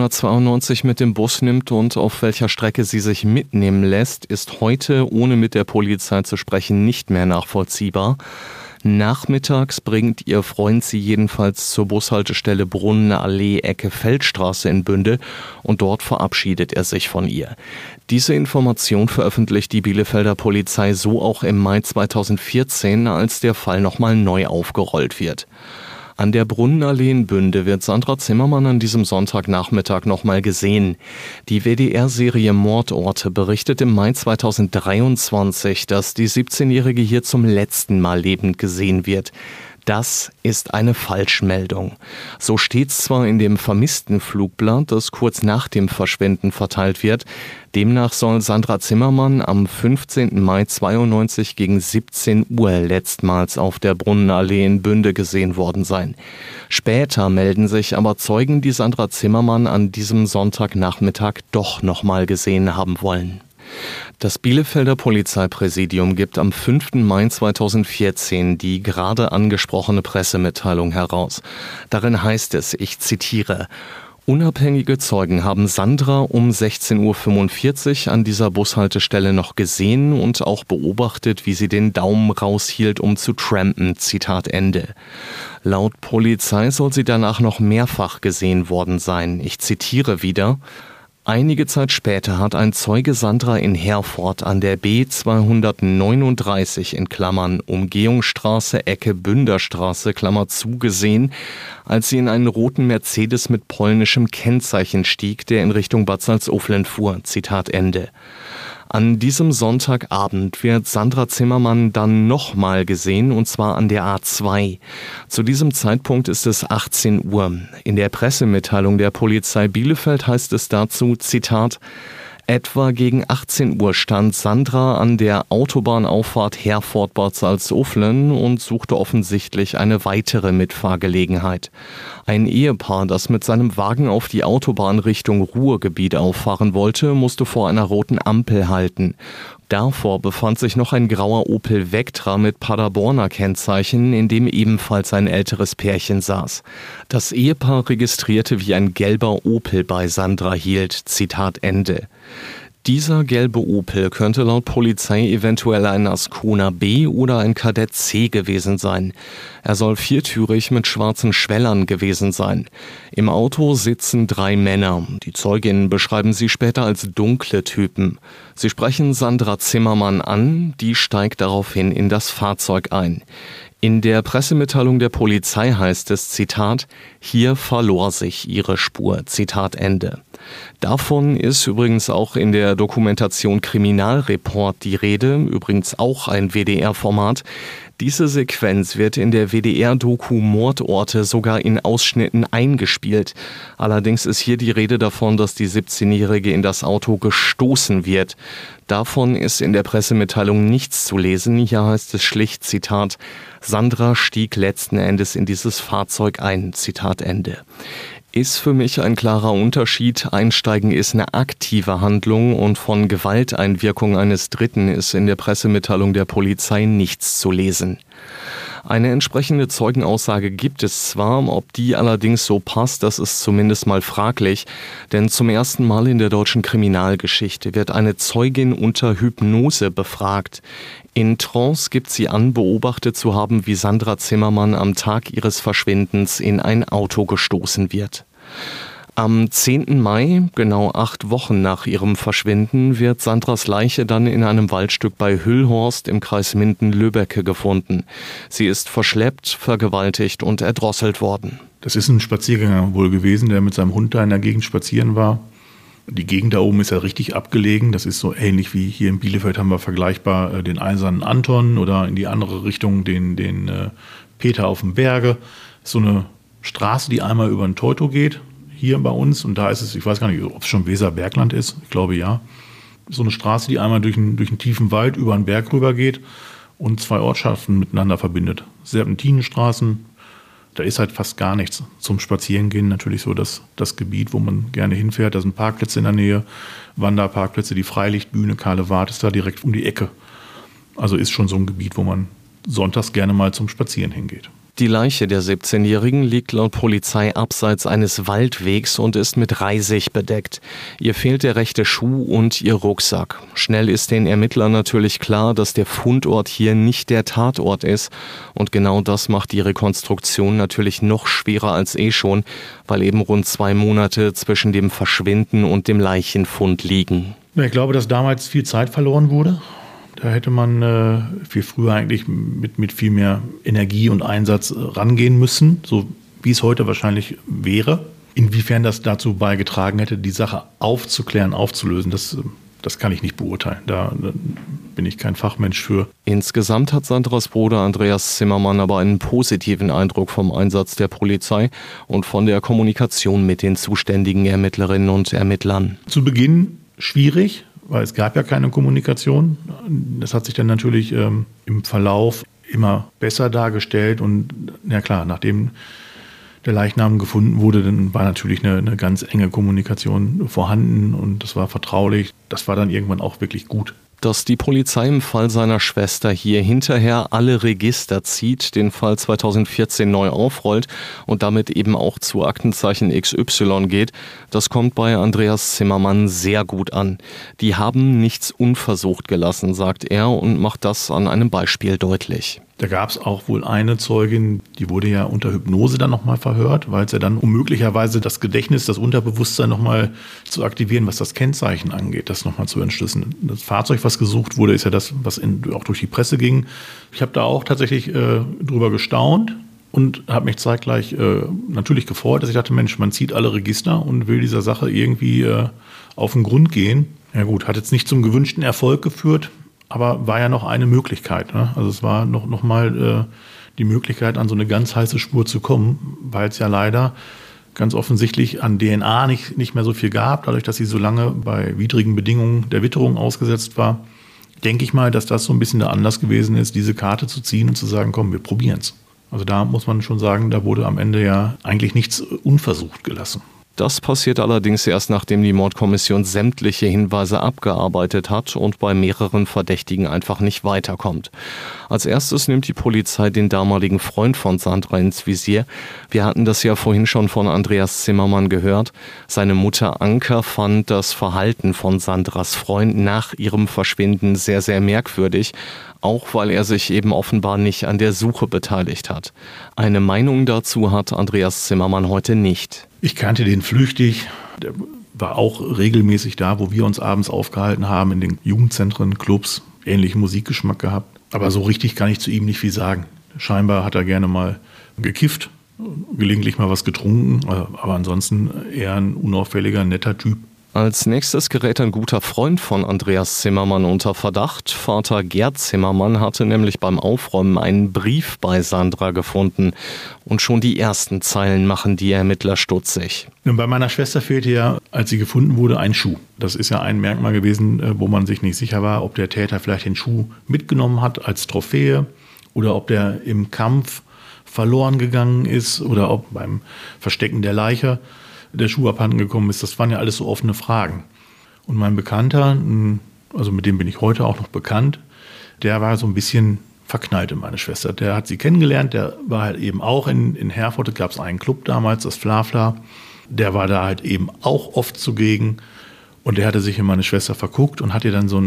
1992 mit dem Bus nimmt und auf welcher Strecke sie sich mitnehmen lässt, ist heute, ohne mit der Polizei zu sprechen, nicht mehr nachvollziehbar. Nachmittags bringt ihr Freund sie jedenfalls zur Bushaltestelle Brunnenallee Ecke Feldstraße in Bünde und dort verabschiedet er sich von ihr. Diese Information veröffentlicht die Bielefelder Polizei so auch im Mai 2014, als der Fall nochmal neu aufgerollt wird. An der Brunnenallee in Bünde wird Sandra Zimmermann an diesem Sonntagnachmittag nochmal gesehen. Die WDR-Serie Mordorte berichtet im Mai 2023, dass die 17-Jährige hier zum letzten Mal lebend gesehen wird. Das ist eine Falschmeldung. So steht's zwar in dem Vermisstenflugblatt, das kurz nach dem Verschwinden verteilt wird. Demnach soll Sandra Zimmermann am 15. Mai 92 gegen 17 Uhr letztmals auf der Brunnenallee in Bünde gesehen worden sein. Später melden sich aber Zeugen, die Sandra Zimmermann an diesem Sonntagnachmittag doch nochmal gesehen haben wollen. Das Bielefelder Polizeipräsidium gibt am 5. Mai 2014 die gerade angesprochene Pressemitteilung heraus. Darin heißt es, ich zitiere: Unabhängige Zeugen haben Sandra um 16:45 Uhr an dieser Bushaltestelle noch gesehen und auch beobachtet, wie sie den Daumen raushielt, um zu trampen. Zitat Ende. Laut Polizei soll sie danach noch mehrfach gesehen worden sein. Ich zitiere wieder: Einige Zeit später hat ein Zeuge Sandra in Herford an der B239 in Klammern Umgehungsstraße Ecke Bünderstraße Klammer zu gesehen, als sie in einen roten Mercedes mit polnischem Kennzeichen stieg, der in Richtung Bad Salzuflen fuhr. Zitat Ende. An diesem Sonntagabend wird Sandra Zimmermann dann nochmal gesehen, und zwar an der A2. Zu diesem Zeitpunkt ist es 18 Uhr. In der Pressemitteilung der Polizei Bielefeld heißt es dazu, Zitat: Etwa gegen 18 Uhr stand Sandra an der Autobahnauffahrt Herford-Bad Salzuflen und suchte offensichtlich eine weitere Mitfahrgelegenheit. Ein Ehepaar, das mit seinem Wagen auf die Autobahn Richtung Ruhrgebiet auffahren wollte, musste vor einer roten Ampel halten. Davor befand sich noch ein grauer Opel Vectra mit Paderborner Kennzeichen, in dem ebenfalls ein älteres Pärchen saß. Das Ehepaar registrierte, wie ein gelber Opel bei Sandra hielt. Zitat Ende. Dieser gelbe Opel könnte laut Polizei eventuell ein Ascona B oder ein Kadett C gewesen sein. Er soll viertürig mit schwarzen Schwellern gewesen sein. Im Auto sitzen 3 Männer. Die Zeuginnen beschreiben sie später als dunkle Typen. Sie sprechen Sandra Zimmermann an, die steigt daraufhin in das Fahrzeug ein. In der Pressemitteilung der Polizei heißt es, Zitat: Hier verlor sich ihre Spur. Zitat Ende. Davon ist übrigens auch in der Dokumentation Kriminalreport die Rede, übrigens auch ein WDR-Format. Diese Sequenz wird in der WDR-Doku Mordorte sogar in Ausschnitten eingespielt. Allerdings ist hier die Rede davon, dass die 17-Jährige in das Auto gestoßen wird. Davon ist in der Pressemitteilung nichts zu lesen. Hier heißt es schlicht, Zitat: Sandra stieg letzten Endes in dieses Fahrzeug ein. Zitat Ende. Ist für mich ein klarer Unterschied. Einsteigen ist eine aktive Handlung und von Gewalteinwirkung eines Dritten ist in der Pressemitteilung der Polizei nichts zu lesen. Eine entsprechende Zeugenaussage gibt es zwar, ob die allerdings so passt, das ist zumindest mal fraglich, denn zum ersten Mal in der deutschen Kriminalgeschichte wird eine Zeugin unter Hypnose befragt. In Trance gibt sie an, beobachtet zu haben, wie Sandra Zimmermann am Tag ihres Verschwindens in ein Auto gestoßen wird. Am 10. Mai, genau 8 Wochen nach ihrem Verschwinden, wird Sandras Leiche dann in einem Waldstück bei Hüllhorst im Kreis Minden-Lübbecke gefunden. Sie ist verschleppt, vergewaltigt und erdrosselt worden. Das ist ein Spaziergänger wohl gewesen, der mit seinem Hund da in der Gegend spazieren war. Die Gegend da oben ist ja richtig abgelegen. Das ist so ähnlich wie hier in Bielefeld haben wir vergleichbar den eisernen Anton oder in die andere Richtung den Peter auf dem Berge. Das ist so eine Straße, die einmal über den Teutow geht. Hier bei uns, und da ist es, ich weiß gar nicht, ob es schon Weserbergland ist, ich glaube ja. So eine Straße, die einmal durch einen tiefen Wald über einen Berg rüber geht und 2 Ortschaften miteinander verbindet. Serpentinenstraßen, da ist halt fast gar nichts. Zum Spazierengehen natürlich so das Gebiet, wo man gerne hinfährt. Da sind Parkplätze in der Nähe, Wanderparkplätze, die Freilichtbühne, Kahle Wart ist da direkt um die Ecke. Also ist schon so ein Gebiet, wo man sonntags gerne mal zum Spazieren hingeht. Die Leiche der 17-Jährigen liegt laut Polizei abseits eines Waldwegs und ist mit Reisig bedeckt. Ihr fehlt der rechte Schuh und ihr Rucksack. Schnell ist den Ermittlern natürlich klar, dass der Fundort hier nicht der Tatort ist. Und genau das macht die Rekonstruktion natürlich noch schwerer als schon, weil eben rund 2 Monate zwischen dem Verschwinden und dem Leichenfund liegen. Ich glaube, dass damals viel Zeit verloren wurde. Da hätte man viel früher eigentlich mit viel mehr Energie und Einsatz rangehen müssen, so wie es heute wahrscheinlich wäre. Inwiefern das dazu beigetragen hätte, die Sache aufzuklären, aufzulösen, das kann ich nicht beurteilen. Da bin ich kein Fachmensch für. Insgesamt hat Sandras Bruder Andreas Zimmermann aber einen positiven Eindruck vom Einsatz der Polizei und von der Kommunikation mit den zuständigen Ermittlerinnen und Ermittlern. Zu Beginn schwierig, weil es gab ja keine Kommunikation. Das hat sich dann natürlich im Verlauf immer besser dargestellt. Und ja klar, nachdem der Leichnam gefunden wurde, dann war natürlich eine ganz enge Kommunikation vorhanden und das war vertraulich. das war dann irgendwann auch wirklich gut. Dass die Polizei im Fall seiner Schwester hier hinterher alle Register zieht, den Fall 2014 neu aufrollt und damit eben auch zu Aktenzeichen XY geht, das kommt bei Andreas Zimmermann sehr gut an. Die haben nichts unversucht gelassen, sagt er und macht das an einem Beispiel deutlich. Da gab es auch wohl eine Zeugin, die wurde ja unter Hypnose dann nochmal verhört, weil es ja dann, um möglicherweise das Gedächtnis, das Unterbewusstsein nochmal zu aktivieren, was das Kennzeichen angeht, das nochmal zu entschlüsseln. Das Fahrzeug, was gesucht wurde, ist ja das, was auch durch die Presse ging. Ich habe da auch tatsächlich drüber gestaunt und habe mich zeitgleich natürlich gefreut, dass ich dachte, Mensch, man zieht alle Register und will dieser Sache irgendwie auf den Grund gehen. Ja gut, hat jetzt nicht zum gewünschten Erfolg geführt, aber war ja noch eine Möglichkeit. Ne? Also es war noch mal die Möglichkeit, an so eine ganz heiße Spur zu kommen, weil es ja leider ganz offensichtlich an DNA nicht mehr so viel gab, dadurch, dass sie so lange bei widrigen Bedingungen der Witterung ausgesetzt war. Denke ich mal, dass das so ein bisschen der Anlass gewesen ist, diese Karte zu ziehen und zu sagen, komm, wir probieren es. Also da muss man schon sagen, da wurde am Ende ja eigentlich nichts unversucht gelassen. Das passiert allerdings erst, nachdem die Mordkommission sämtliche Hinweise abgearbeitet hat und bei mehreren Verdächtigen einfach nicht weiterkommt. Als erstes nimmt die Polizei den damaligen Freund von Sandra ins Visier. Wir hatten das ja vorhin schon von Andreas Zimmermann gehört. Seine Mutter Anka fand das Verhalten von Sandras Freund nach ihrem Verschwinden sehr, sehr merkwürdig. Auch weil er sich eben offenbar nicht an der Suche beteiligt hat. Eine Meinung dazu hat Andreas Zimmermann heute nicht. Ich kannte den flüchtig. Der war auch regelmäßig da, wo wir uns abends aufgehalten haben, in den Jugendzentren, Clubs, ähnlichen Musikgeschmack gehabt. Aber so richtig kann ich zu ihm nicht viel sagen. Scheinbar hat er gerne mal gekifft, gelegentlich mal was getrunken, aber ansonsten eher ein unauffälliger, netter Typ. Als nächstes gerät ein guter Freund von Andreas Zimmermann unter Verdacht. Vater Gerd Zimmermann hatte nämlich beim Aufräumen einen Brief bei Sandra gefunden. Und schon die ersten Zeilen machen die Ermittler stutzig. Nun, bei meiner Schwester fehlte ja, als sie gefunden wurde, ein Schuh. Das ist ja ein Merkmal gewesen, wo man sich nicht sicher war, ob der Täter vielleicht den Schuh mitgenommen hat als Trophäe oder ob der im Kampf verloren gegangen ist oder ob beim Verstecken der Leiche der Schuh abhanden gekommen ist. Das waren ja alles so offene Fragen. Und mein Bekannter, also mit dem bin ich heute auch noch bekannt, der war so ein bisschen verknallt in meine Schwester. Der hat sie kennengelernt, der war halt eben auch in Herford, da gab es einen Club damals, das Fla-Fla. Der war da halt eben auch oft zugegen und der hatte sich in meine Schwester verguckt und hat ihr dann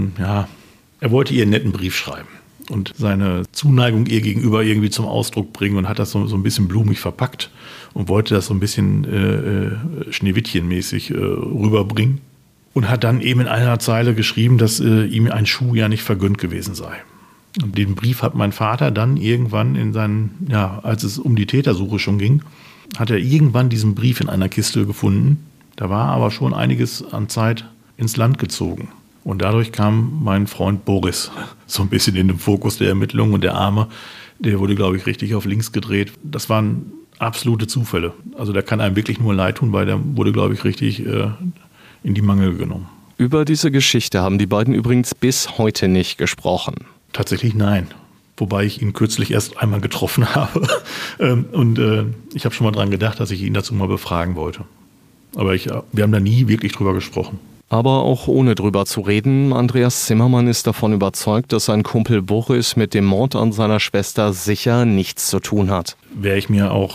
er wollte ihr einen netten Brief schreiben und seine Zuneigung ihr gegenüber irgendwie zum Ausdruck bringen und hat das so ein bisschen blumig verpackt und wollte das so ein bisschen Schneewittchen-mäßig rüberbringen und hat dann eben in einer Zeile geschrieben, dass ihm ein Schuh ja nicht vergönnt gewesen sei. Und den Brief hat mein Vater dann irgendwann als es um die Tätersuche schon ging, hat er irgendwann diesen Brief in einer Kiste gefunden. Da war aber schon einiges an Zeit ins Land gezogen. Und dadurch kam mein Freund Boris so ein bisschen in den Fokus der Ermittlungen und der Arme, der wurde, glaube ich, richtig auf links gedreht. Das waren absolute Zufälle. Also da kann einem wirklich nur leid tun, weil der wurde, glaube ich, richtig in die Mangel genommen. Über diese Geschichte haben die beiden übrigens bis heute nicht gesprochen. Tatsächlich nein. Wobei ich ihn kürzlich erst einmal getroffen habe. Und ich habe schon mal dran gedacht, dass ich ihn dazu mal befragen wollte. Aber wir haben da nie wirklich drüber gesprochen. Aber auch ohne drüber zu reden, Andreas Zimmermann ist davon überzeugt, dass sein Kumpel Boris mit dem Mord an seiner Schwester sicher nichts zu tun hat. Wäre ich mir auch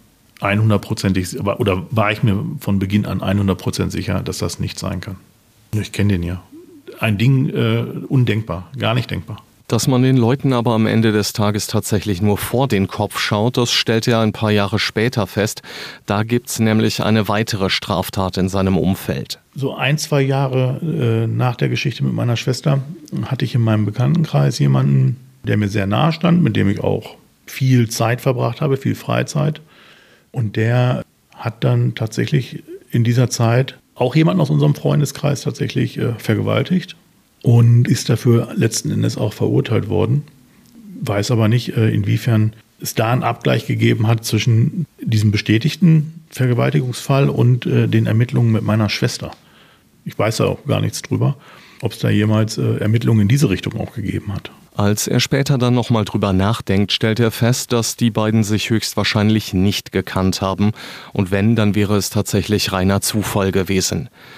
100%ig, oder war ich mir von Beginn an 100% sicher, dass das nicht sein kann. Ich kenne den ja. Ein Ding undenkbar, gar nicht denkbar. Dass man den Leuten aber am Ende des Tages tatsächlich nur vor den Kopf schaut, das stellt er ein paar Jahre später fest. Da gibt's nämlich eine weitere Straftat in seinem Umfeld. So 1-2 Jahre nach der Geschichte mit meiner Schwester hatte ich in meinem Bekanntenkreis jemanden, der mir sehr nahe stand, mit dem ich auch viel Zeit verbracht habe, viel Freizeit. Und der hat dann tatsächlich in dieser Zeit auch jemanden aus unserem Freundeskreis tatsächlich vergewaltigt. Und ist dafür letzten Endes auch verurteilt worden. Weiß aber nicht, inwiefern es da einen Abgleich gegeben hat zwischen diesem bestätigten Vergewaltigungsfall und den Ermittlungen mit meiner Schwester. Ich weiß da auch gar nichts drüber, ob es da jemals Ermittlungen in diese Richtung auch gegeben hat. Als er später dann nochmal drüber nachdenkt, stellt er fest, dass die beiden sich höchstwahrscheinlich nicht gekannt haben. Und wenn, dann wäre es tatsächlich reiner Zufall gewesen.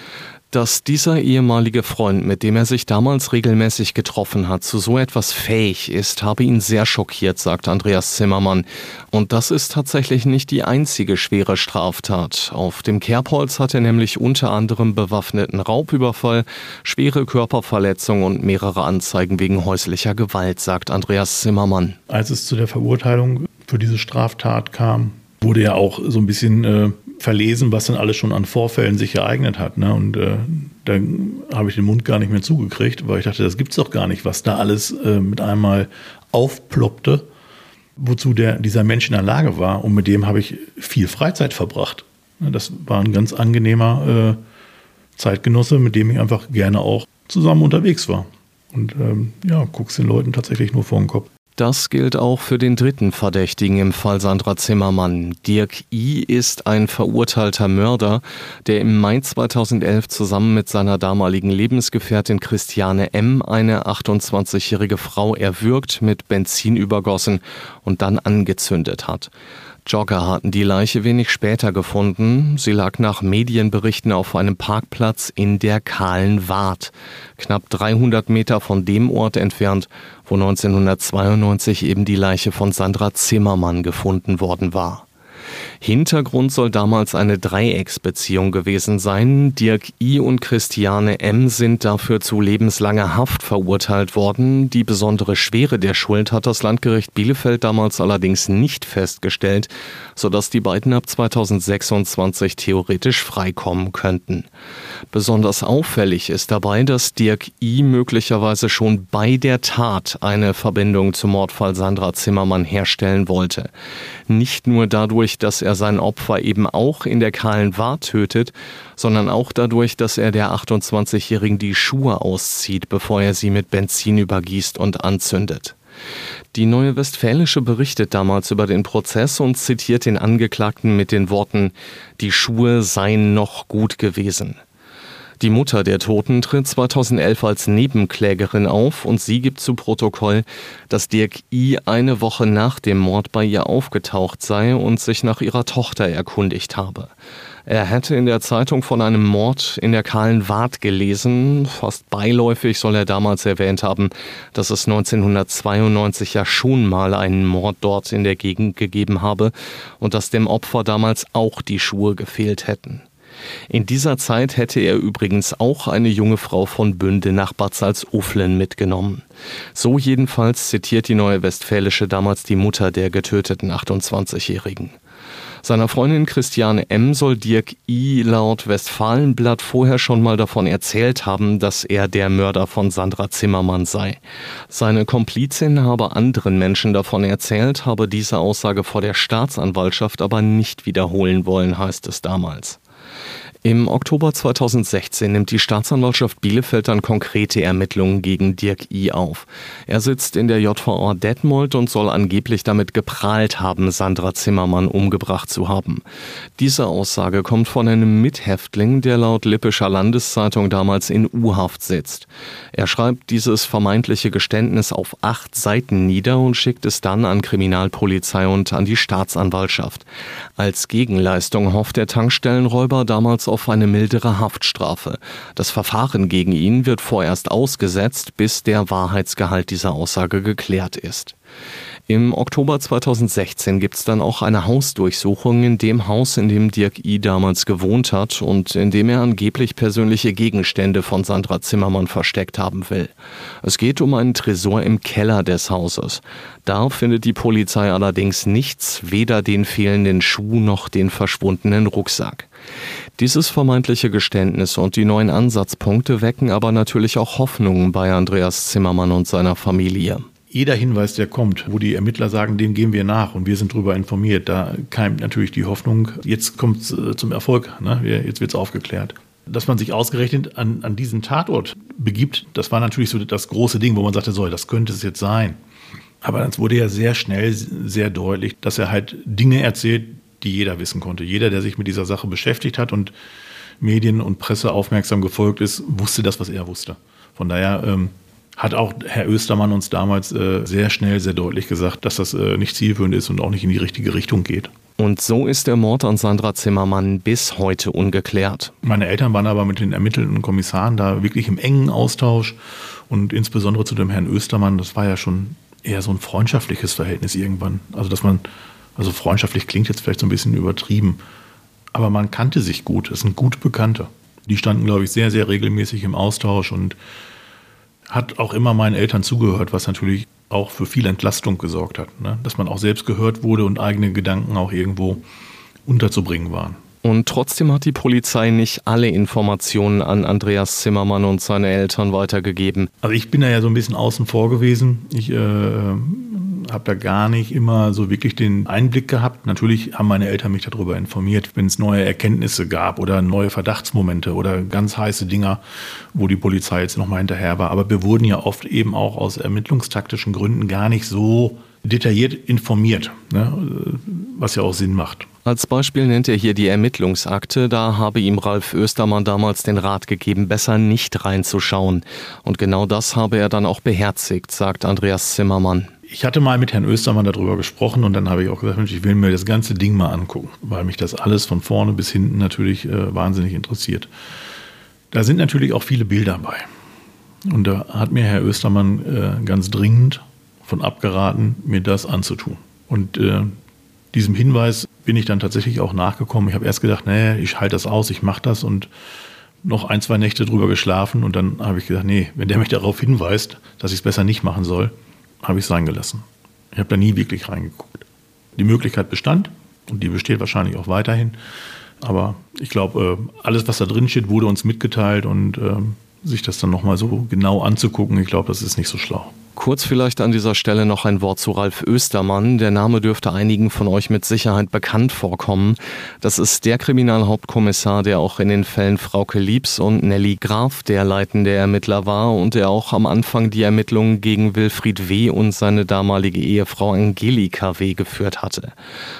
Dass dieser ehemalige Freund, mit dem er sich damals regelmäßig getroffen hat, zu so etwas fähig ist, habe ihn sehr schockiert, sagt Andreas Zimmermann. Und das ist tatsächlich nicht die einzige schwere Straftat. Auf dem Kerbholz hat er nämlich unter anderem bewaffneten Raubüberfall, schwere Körperverletzung und mehrere Anzeigen wegen häuslicher Gewalt, sagt Andreas Zimmermann. Als es zu der Verurteilung für diese Straftat kam, wurde ja auch so ein bisschen verlesen, was dann alles schon an Vorfällen sich ereignet hat. Ne? Und da habe ich den Mund gar nicht mehr zugekriegt, weil ich dachte, das gibt's doch gar nicht, was da alles mit einmal aufploppte, wozu dieser Mensch in der Lage war. Und mit dem habe ich viel Freizeit verbracht. Das war ein ganz angenehmer Zeitgenosse, mit dem ich einfach gerne auch zusammen unterwegs war. Und guck's den Leuten tatsächlich nur vor den Kopf. Das gilt auch für den dritten Verdächtigen im Fall Sandra Zimmermann. Dirk I. ist ein verurteilter Mörder, der im Mai 2011 zusammen mit seiner damaligen Lebensgefährtin Christiane M. eine 28-jährige Frau erwürgt, mit Benzin übergossen und dann angezündet hat. Jogger hatten die Leiche wenig später gefunden. Sie lag nach Medienberichten auf einem Parkplatz in der Kahlen Waadt, knapp 300 Meter von dem Ort entfernt, wo 1992 eben die Leiche von Sandra Zimmermann gefunden worden war. Hintergrund soll damals eine Dreiecksbeziehung gewesen sein. Dirk I. und Christiane M. sind dafür zu lebenslanger Haft verurteilt worden. Die besondere Schwere der Schuld hat das Landgericht Bielefeld damals allerdings nicht festgestellt, sodass die beiden ab 2026 theoretisch freikommen könnten. Besonders auffällig ist dabei, dass Dirk I. möglicherweise schon bei der Tat eine Verbindung zum Mordfall Sandra Zimmermann herstellen wollte. Nicht nur dadurch, dass er sein Opfer eben auch in der Kahlen Waadt tötet, sondern auch dadurch, dass er der 28-Jährigen die Schuhe auszieht, bevor er sie mit Benzin übergießt und anzündet. Die Neue Westfälische berichtet damals über den Prozess und zitiert den Angeklagten mit den Worten: Die Schuhe seien noch gut gewesen. Die Mutter der Toten tritt 2011 als Nebenklägerin auf und sie gibt zu Protokoll, dass Dirk I. eine Woche nach dem Mord bei ihr aufgetaucht sei und sich nach ihrer Tochter erkundigt habe. Er hätte in der Zeitung von einem Mord in der Kahlen Waadt gelesen. Fast beiläufig soll er damals erwähnt haben, dass es 1992 ja schon mal einen Mord dort in der Gegend gegeben habe und dass dem Opfer damals auch die Schuhe gefehlt hätten. In dieser Zeit hätte er übrigens auch eine junge Frau von Bünde nach Bad Salzuflen mitgenommen. So jedenfalls zitiert die Neue Westfälische damals die Mutter der getöteten 28-Jährigen. Seiner Freundin Christiane M. soll Dirk I. laut Westfalenblatt vorher schon mal davon erzählt haben, dass er der Mörder von Sandra Zimmermann sei. Seine Komplizin habe anderen Menschen davon erzählt, habe diese Aussage vor der Staatsanwaltschaft aber nicht wiederholen wollen, heißt es damals. Im Oktober 2016 nimmt die Staatsanwaltschaft Bielefeld dann konkrete Ermittlungen gegen Dirk I. auf. Er sitzt in der JVA Detmold und soll angeblich damit geprahlt haben, Sandra Zimmermann umgebracht zu haben. Diese Aussage kommt von einem Mithäftling, der laut Lippischer Landeszeitung damals in U-Haft sitzt. Er schreibt dieses vermeintliche Geständnis auf 8 Seiten nieder und schickt es dann an Kriminalpolizei und an die Staatsanwaltschaft. Als Gegenleistung hofft der Tankstellenräuber damals auf eine mildere Haftstrafe. Das Verfahren gegen ihn wird vorerst ausgesetzt, bis der Wahrheitsgehalt dieser Aussage geklärt ist. Im Oktober 2016 gibt es dann auch eine Hausdurchsuchung in dem Haus, in dem Dirk I. damals gewohnt hat und in dem er angeblich persönliche Gegenstände von Sandra Zimmermann versteckt haben will. Es geht um einen Tresor im Keller des Hauses. Da findet die Polizei allerdings nichts, weder den fehlenden Schuh noch den verschwundenen Rucksack. Dieses vermeintliche Geständnis und die neuen Ansatzpunkte wecken aber natürlich auch Hoffnungen bei Andreas Zimmermann und seiner Familie. Jeder Hinweis, der kommt, wo die Ermittler sagen, dem gehen wir nach und wir sind darüber informiert, da keimt natürlich die Hoffnung, jetzt kommt es zum Erfolg, ne? Jetzt wird es aufgeklärt. Dass man sich ausgerechnet an diesen Tatort begibt, das war natürlich so das große Ding, wo man sagte, so, das könnte es jetzt sein. Aber es wurde ja sehr schnell, sehr deutlich, dass er halt Dinge erzählt, die jeder wissen konnte. Jeder, der sich mit dieser Sache beschäftigt hat und Medien und Presse aufmerksam gefolgt ist, wusste das, was er wusste. Von daher hat auch Herr Östermann uns damals sehr schnell, sehr deutlich gesagt, dass das nicht zielführend ist und auch nicht in die richtige Richtung geht. Und so ist der Mord an Sandra Zimmermann bis heute ungeklärt. Meine Eltern waren aber mit den ermittelnden Kommissaren da wirklich im engen Austausch und insbesondere zu dem Herrn Östermann, das war ja schon eher so ein freundschaftliches Verhältnis irgendwann. Also freundschaftlich klingt jetzt vielleicht so ein bisschen übertrieben, aber man kannte sich gut, das sind gute Bekannte. Die standen, glaube ich, sehr, sehr regelmäßig im Austausch und hat auch immer meinen Eltern zugehört, was natürlich auch für viel Entlastung gesorgt hat, ne? Dass man auch selbst gehört wurde und eigene Gedanken auch irgendwo unterzubringen waren. Und trotzdem hat die Polizei nicht alle Informationen an Andreas Zimmermann und seine Eltern weitergegeben. Also ich bin da ja so ein bisschen außen vor gewesen. Ich habe da gar nicht immer so wirklich den Einblick gehabt. Natürlich haben meine Eltern mich darüber informiert, wenn es neue Erkenntnisse gab oder neue Verdachtsmomente oder ganz heiße Dinger, wo die Polizei jetzt nochmal hinterher war. Aber wir wurden ja oft eben auch aus ermittlungstaktischen Gründen gar nicht so detailliert informiert, ne? Was ja auch Sinn macht. Als Beispiel nennt er hier die Ermittlungsakte. Da habe ihm Ralf Östermann damals den Rat gegeben, besser nicht reinzuschauen. Und genau das habe er dann auch beherzigt, sagt Andreas Zimmermann. Ich hatte mal mit Herrn Östermann darüber gesprochen und dann habe ich auch gesagt, Mensch, ich will mir das ganze Ding mal angucken, weil mich das alles von vorne bis hinten natürlich wahnsinnig interessiert. Da sind natürlich auch viele Bilder bei. Und da hat mir Herr Östermann ganz dringend von abgeraten, mir das anzutun. Und diesem Hinweis bin ich dann tatsächlich auch nachgekommen. Ich habe erst gedacht, nee, ich halte das aus, ich mache das und noch 1, 2 Nächte drüber geschlafen. Und dann habe ich gedacht, nee, wenn der mich darauf hinweist, dass ich es besser nicht machen soll, habe ich es sein gelassen. Ich habe da nie wirklich reingeguckt. Die Möglichkeit bestand und die besteht wahrscheinlich auch weiterhin. Aber ich glaube, alles, was da drin steht, wurde uns mitgeteilt und sich das dann nochmal so genau anzugucken, ich glaube, das ist nicht so schlau. Kurz vielleicht an dieser Stelle noch ein Wort zu Ralf Östermann. Der Name dürfte einigen von euch mit Sicherheit bekannt vorkommen. Das ist der Kriminalhauptkommissar, der auch in den Fällen Frauke Liebs und Nelly Graf der leitende Ermittler war und der auch am Anfang die Ermittlungen gegen Wilfried W. und seine damalige Ehefrau Angelika W. geführt hatte.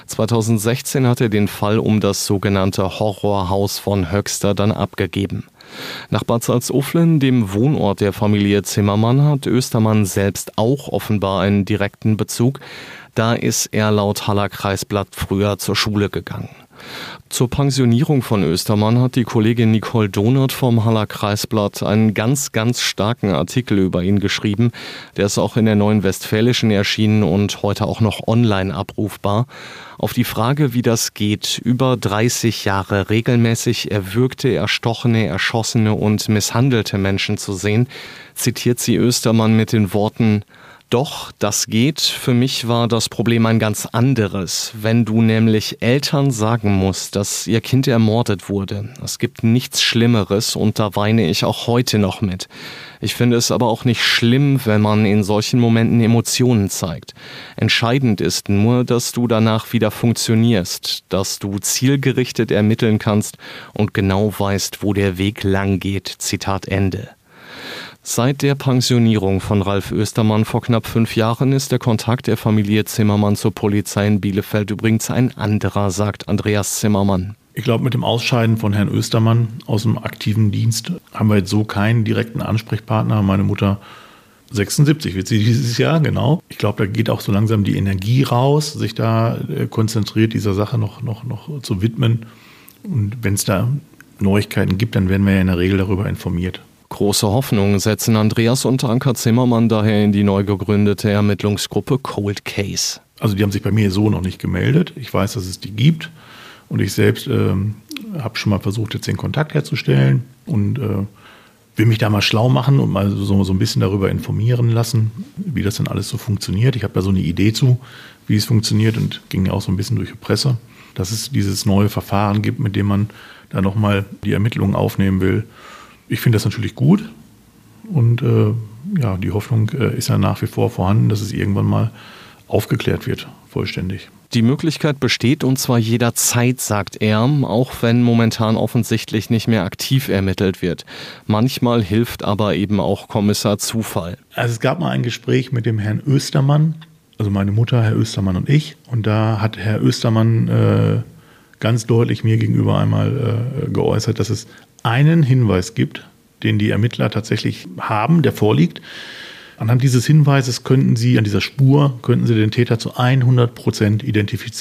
2016 hat er den Fall um das sogenannte Horrorhaus von Höxter dann abgegeben. Nach Bad Salzuflen, dem Wohnort der Familie Zimmermann, hat Östermann selbst auch offenbar einen direkten Bezug. Da ist er laut Haller Kreisblatt früher zur Schule gegangen. Zur Pensionierung von Östermann hat die Kollegin Nicole Donert vom Haller Kreisblatt einen ganz, ganz starken Artikel über ihn geschrieben. Der ist auch in der Neuen Westfälischen erschienen und heute auch noch online abrufbar. Auf die Frage, wie das geht, über 30 Jahre regelmäßig erwürgte, erstochene, erschossene und misshandelte Menschen zu sehen, zitiert sie Östermann mit den Worten: Doch, das geht. Für mich war das Problem ein ganz anderes. Wenn du nämlich Eltern sagen musst, dass ihr Kind ermordet wurde. Es gibt nichts Schlimmeres und da weine ich auch heute noch mit. Ich finde es aber auch nicht schlimm, wenn man in solchen Momenten Emotionen zeigt. Entscheidend ist nur, dass du danach wieder funktionierst, dass du zielgerichtet ermitteln kannst und genau weißt, wo der Weg lang geht. Zitat Ende. Seit der Pensionierung von Ralf Östermann vor knapp 5 Jahren ist der Kontakt der Familie Zimmermann zur Polizei in Bielefeld übrigens ein anderer, sagt Andreas Zimmermann. Ich glaube, mit dem Ausscheiden von Herrn Östermann aus dem aktiven Dienst haben wir jetzt so keinen direkten Ansprechpartner. Meine Mutter, 76 wird sie dieses Jahr, genau. Ich glaube, da geht auch so langsam die Energie raus, sich da konzentriert dieser Sache noch zu widmen. Und wenn es da Neuigkeiten gibt, dann werden wir ja in der Regel darüber informiert. Große Hoffnungen setzen Andreas und Anka Zimmermann daher in die neu gegründete Ermittlungsgruppe Cold Case. Also die haben sich bei mir so noch nicht gemeldet. Ich weiß, dass es die gibt. Und ich selbst habe schon mal versucht, jetzt den Kontakt herzustellen und will mich da mal schlau machen und mal so ein bisschen darüber informieren lassen, wie das denn alles so funktioniert. Ich habe da so eine Idee zu, wie es funktioniert und ging auch so ein bisschen durch die Presse, dass es dieses neue Verfahren gibt, mit dem man da nochmal die Ermittlungen aufnehmen will. Ich finde das natürlich gut und die Hoffnung ist ja nach wie vor vorhanden, dass es irgendwann mal aufgeklärt wird, vollständig. Die Möglichkeit besteht und zwar jederzeit, sagt er, auch wenn momentan offensichtlich nicht mehr aktiv ermittelt wird. Manchmal hilft aber eben auch Kommissar Zufall. Also es gab mal ein Gespräch mit dem Herrn Östermann, also meine Mutter, Herr Östermann und ich. Und da hat Herr Östermann ganz deutlich mir gegenüber einmal geäußert, dass es einen Hinweis gibt, den die Ermittler tatsächlich haben, der vorliegt. Anhand dieses Hinweises könnten sie den Täter zu 100% identifizieren.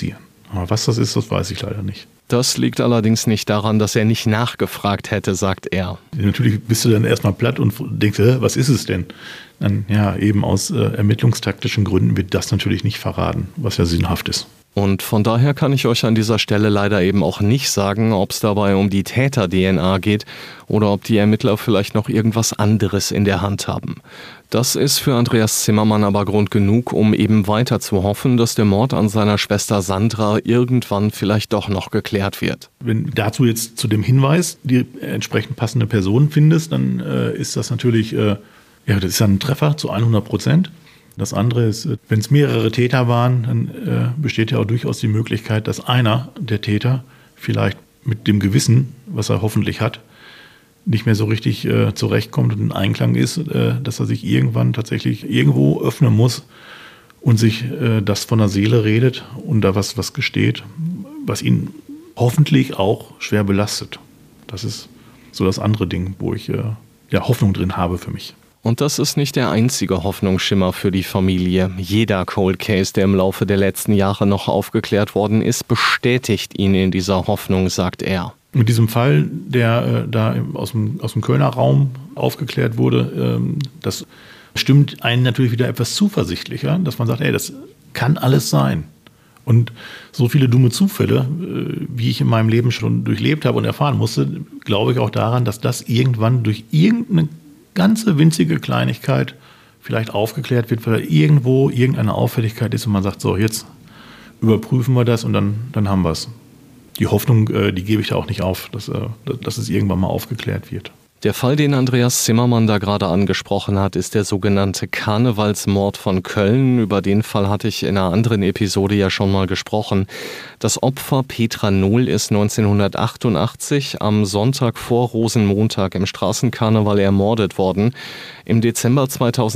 Aber was das ist, das weiß ich leider nicht. Das liegt allerdings nicht daran, dass er nicht nachgefragt hätte, sagt er. Natürlich bist du dann erstmal platt und denkst, was ist es denn? Dann, ja, eben aus ermittlungstaktischen Gründen wird das natürlich nicht verraten, was ja sinnhaft ist. Und von daher kann ich euch an dieser Stelle leider eben auch nicht sagen, ob es dabei um die Täter-DNA geht oder ob die Ermittler vielleicht noch irgendwas anderes in der Hand haben. Das ist für Andreas Zimmermann aber Grund genug, um eben weiter zu hoffen, dass der Mord an seiner Schwester Sandra irgendwann vielleicht doch noch geklärt wird. Wenn dazu jetzt zu dem Hinweis die entsprechend passende Person findest, dann ist das natürlich, das ist ja ein Treffer zu 100%. Das andere ist, wenn es mehrere Täter waren, dann besteht ja auch durchaus die Möglichkeit, dass einer der Täter vielleicht mit dem Gewissen, was er hoffentlich hat, nicht mehr so richtig zurechtkommt und in Einklang ist, dass er sich irgendwann tatsächlich irgendwo öffnen muss und sich das von der Seele redet und da was gesteht, was ihn hoffentlich auch schwer belastet. Das ist so das andere Ding, wo ich Hoffnung drin habe für mich. Und das ist nicht der einzige Hoffnungsschimmer für die Familie. Jeder Cold Case, der im Laufe der letzten Jahre noch aufgeklärt worden ist, bestätigt ihn in dieser Hoffnung, sagt er. Mit diesem Fall, der da aus dem Kölner Raum aufgeklärt wurde, das stimmt einen natürlich wieder etwas zuversichtlicher, dass man sagt, das kann alles sein. Und so viele dumme Zufälle, wie ich in meinem Leben schon durchlebt habe und erfahren musste, glaube ich auch daran, dass das irgendwann durch irgendeine ganze winzige Kleinigkeit vielleicht aufgeklärt wird, weil irgendwo irgendeine Auffälligkeit ist und man sagt, so, jetzt überprüfen wir das und dann haben wir es. Die Hoffnung, die gebe ich da auch nicht auf, dass es irgendwann mal aufgeklärt wird. Der Fall, den Andreas Zimmermann da gerade angesprochen hat, ist der sogenannte Karnevalsmord von Köln. Über den Fall hatte ich in einer anderen Episode ja schon mal gesprochen. Das Opfer Petra Nohl ist 1988 am Sonntag vor Rosenmontag im Straßenkarneval ermordet worden. Im Dezember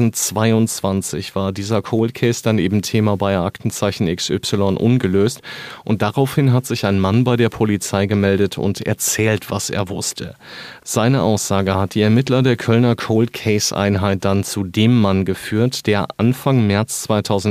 2022 war dieser Cold Case dann eben Thema bei Aktenzeichen XY ungelöst. Und daraufhin hat sich ein Mann bei der Polizei gemeldet und erzählt, was er wusste. Seine Aussage hat die Ermittler der Kölner Cold Case Einheit dann zu dem Mann geführt, der Anfang März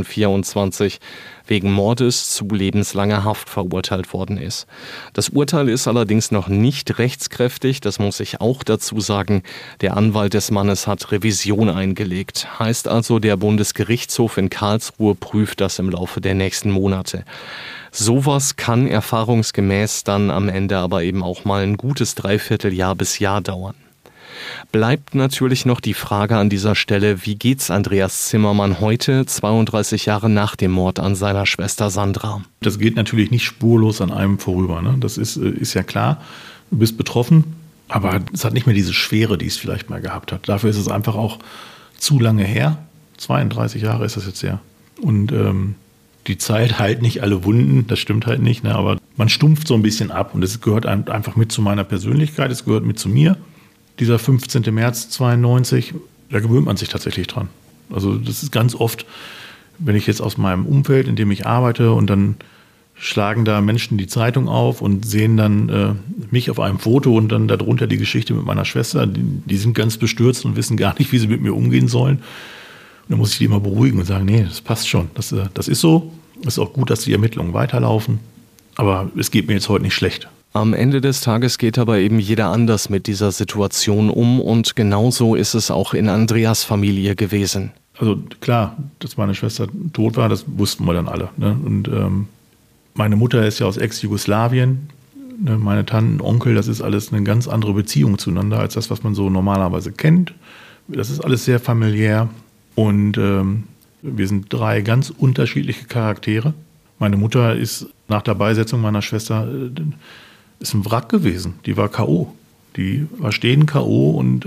2024 wegen Mordes zu lebenslanger Haft verurteilt worden ist. Das Urteil ist allerdings noch nicht rechtskräftig, das muss ich auch dazu sagen. Der Anwalt des Mannes hat Revision eingelegt. Heißt also, der Bundesgerichtshof in Karlsruhe prüft das im Laufe der nächsten Monate. Sowas kann erfahrungsgemäß dann am Ende aber eben auch mal ein gutes Dreivierteljahr bis Jahr dauern. Bleibt natürlich noch die Frage an dieser Stelle, wie geht's Andreas Zimmermann heute, 32 Jahre nach dem Mord an seiner Schwester Sandra? Das geht natürlich nicht spurlos an einem vorüber, ne? Das ist ja klar, du bist betroffen, aber es hat nicht mehr diese Schwere, die es vielleicht mal gehabt hat. Dafür ist es einfach auch zu lange her, 32 Jahre ist das jetzt her. Und die Zeit heilt nicht alle Wunden, das stimmt halt nicht, ne? Aber man stumpft so ein bisschen ab und es gehört einfach mit zu meiner Persönlichkeit, es gehört mit zu mir. Dieser 15. März 92, da gewöhnt man sich tatsächlich dran. Also das ist ganz oft, wenn ich jetzt aus meinem Umfeld, in dem ich arbeite, und dann schlagen da Menschen die Zeitung auf und sehen dann mich auf einem Foto und dann darunter die Geschichte mit meiner Schwester. Die sind ganz bestürzt und wissen gar nicht, wie sie mit mir umgehen sollen. Und dann muss ich die immer beruhigen und sagen, nee, das passt schon. Das ist so. Es ist auch gut, dass die Ermittlungen weiterlaufen. Aber es geht mir jetzt heute nicht schlecht. Am Ende des Tages geht aber eben jeder anders mit dieser Situation um und genauso ist es auch in Andreas Familie gewesen. Also klar, dass meine Schwester tot war, das wussten wir dann alle. Ne? Und meine Mutter ist ja aus Ex-Jugoslawien, ne? Meine Tanten, Onkel, das ist alles eine ganz andere Beziehung zueinander als das, was man so normalerweise kennt. Das ist alles sehr familiär und wir sind 3 ganz unterschiedliche Charaktere. Meine Mutter ist nach der Beisetzung meiner Schwester ist ein Wrack gewesen. Die war K.O. Die war stehen K.O. und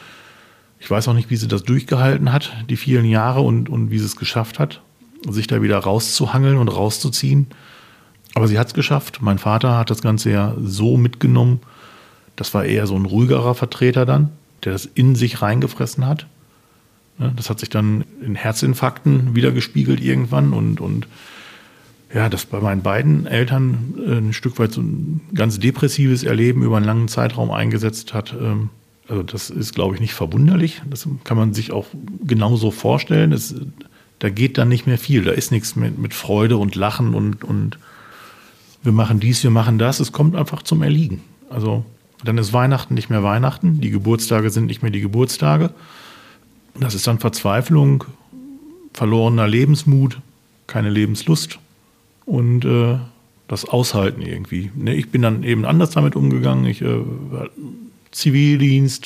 ich weiß auch nicht, wie sie das durchgehalten hat, die vielen Jahre und wie sie es geschafft hat, sich da wieder rauszuhangeln und rauszuziehen. Aber sie hat es geschafft. Mein Vater hat das Ganze ja so mitgenommen. Das war eher so ein ruhigerer Vertreter dann, der das in sich reingefressen hat. Das hat sich dann in Herzinfarkten wieder gespiegelt irgendwann und ja, das bei meinen beiden Eltern ein Stück weit so ein ganz depressives Erleben über einen langen Zeitraum eingesetzt hat. Also das ist, glaube ich, nicht verwunderlich. Das kann man sich auch genauso vorstellen. Da geht dann nicht mehr viel. Da ist nichts mit Freude und Lachen und wir machen dies, wir machen das. Es kommt einfach zum Erliegen. Also dann ist Weihnachten nicht mehr Weihnachten, die Geburtstage sind nicht mehr die Geburtstage. Das ist dann Verzweiflung, verlorener Lebensmut, keine Lebenslust und das Aushalten irgendwie. Ich bin dann eben anders damit umgegangen. Zivildienst,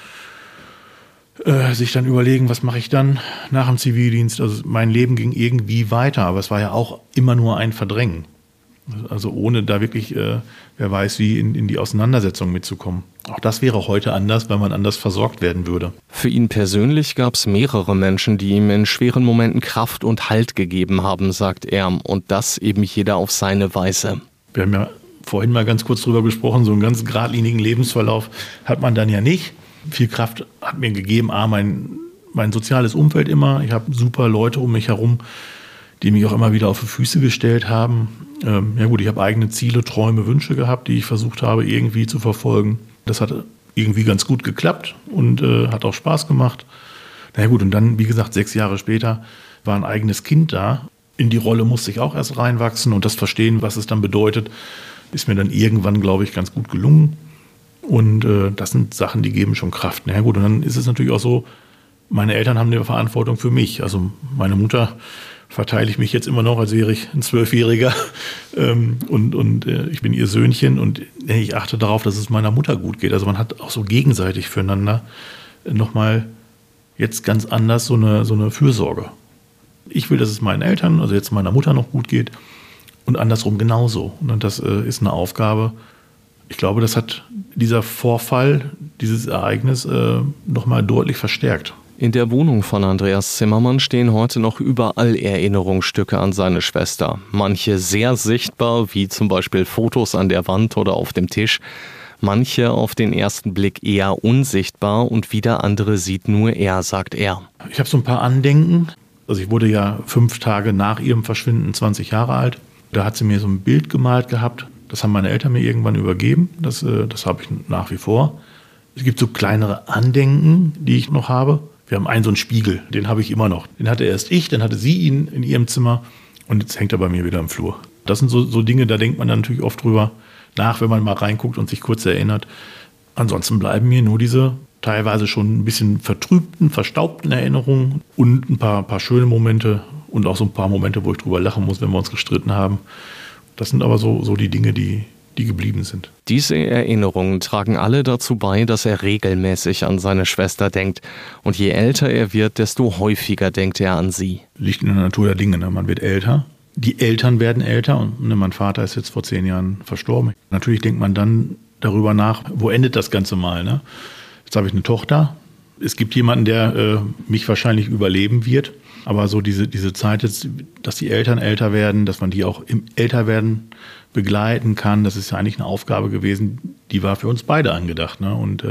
sich dann überlegen, was mache ich dann nach dem Zivildienst. Also mein Leben ging irgendwie weiter, aber es war ja auch immer nur ein Verdrängen. Also ohne da wirklich, wer weiß wie, in die Auseinandersetzung mitzukommen. Auch das wäre heute anders, weil man anders versorgt werden würde. Für ihn persönlich gab es mehrere Menschen, die ihm in schweren Momenten Kraft und Halt gegeben haben, sagt er. Und das eben jeder auf seine Weise. Wir haben ja vorhin mal ganz kurz drüber gesprochen, so einen ganz geradlinigen Lebensverlauf hat man dann ja nicht. Viel Kraft hat mir gegeben, mein soziales Umfeld immer. Ich habe super Leute um mich herum, die mich auch immer wieder auf die Füße gestellt haben. Ja gut, ich habe eigene Ziele, Träume, Wünsche gehabt, die ich versucht habe irgendwie zu verfolgen. Das hat irgendwie ganz gut geklappt und hat auch Spaß gemacht. Na ja gut, und dann, wie gesagt, 6 Jahre später war ein eigenes Kind da. In die Rolle musste ich auch erst reinwachsen und das verstehen, was es dann bedeutet, ist mir dann irgendwann, glaube ich, ganz gut gelungen. Und das sind Sachen, die geben schon Kraft. Na ja gut, und dann ist es natürlich auch so, meine Eltern haben eine Verantwortung für mich. Also meine Mutter verteile ich mich jetzt immer noch, als wäre ich ein 12-Jähriger und ich bin ihr Söhnchen und ich achte darauf, dass es meiner Mutter gut geht. Also man hat auch so gegenseitig füreinander nochmal jetzt ganz anders so eine Fürsorge. Ich will, dass es meinen Eltern, also jetzt meiner Mutter noch gut geht und andersrum genauso. Und das ist eine Aufgabe. Ich glaube, das hat dieser Vorfall, dieses Ereignis nochmal deutlich verstärkt. In der Wohnung von Andreas Zimmermann stehen heute noch überall Erinnerungsstücke an seine Schwester. Manche sehr sichtbar, wie zum Beispiel Fotos an der Wand oder auf dem Tisch. Manche auf den ersten Blick eher unsichtbar und wieder andere sieht nur er, sagt er. Ich habe so ein paar Andenken. Also ich wurde ja 5 Tage nach ihrem Verschwinden 20 Jahre alt. Da hat sie mir so ein Bild gemalt gehabt. Das haben meine Eltern mir irgendwann übergeben. Das habe ich nach wie vor. Es gibt so kleinere Andenken, die ich noch habe. Wir haben einen so einen Spiegel, den habe ich immer noch. Den hatte erst ich, dann hatte sie ihn in ihrem Zimmer und jetzt hängt er bei mir wieder im Flur. Das sind so Dinge, da denkt man dann natürlich oft drüber nach, wenn man mal reinguckt und sich kurz erinnert. Ansonsten bleiben mir nur diese teilweise schon ein bisschen vertrübten, verstaubten Erinnerungen und ein paar schöne Momente und auch so ein paar Momente, wo ich drüber lachen muss, wenn wir uns gestritten haben. Das sind aber so die Dinge, die geblieben sind. Diese Erinnerungen tragen alle dazu bei, dass er regelmäßig an seine Schwester denkt. Und je älter er wird, desto häufiger denkt er an sie. Liegt in der Natur der Dinge. Ne? Man wird älter. Die Eltern werden älter. Und mein Vater ist jetzt vor 10 Jahren verstorben. Natürlich denkt man dann darüber nach, wo endet das Ganze mal. Ne? Jetzt habe ich eine Tochter. Es gibt jemanden, der mich wahrscheinlich überleben wird. Aber so diese Zeit jetzt, dass die Eltern älter werden, dass man die auch im Älterwerden begleiten kann, das ist ja eigentlich eine Aufgabe gewesen, die war für uns beide angedacht. Ne? Und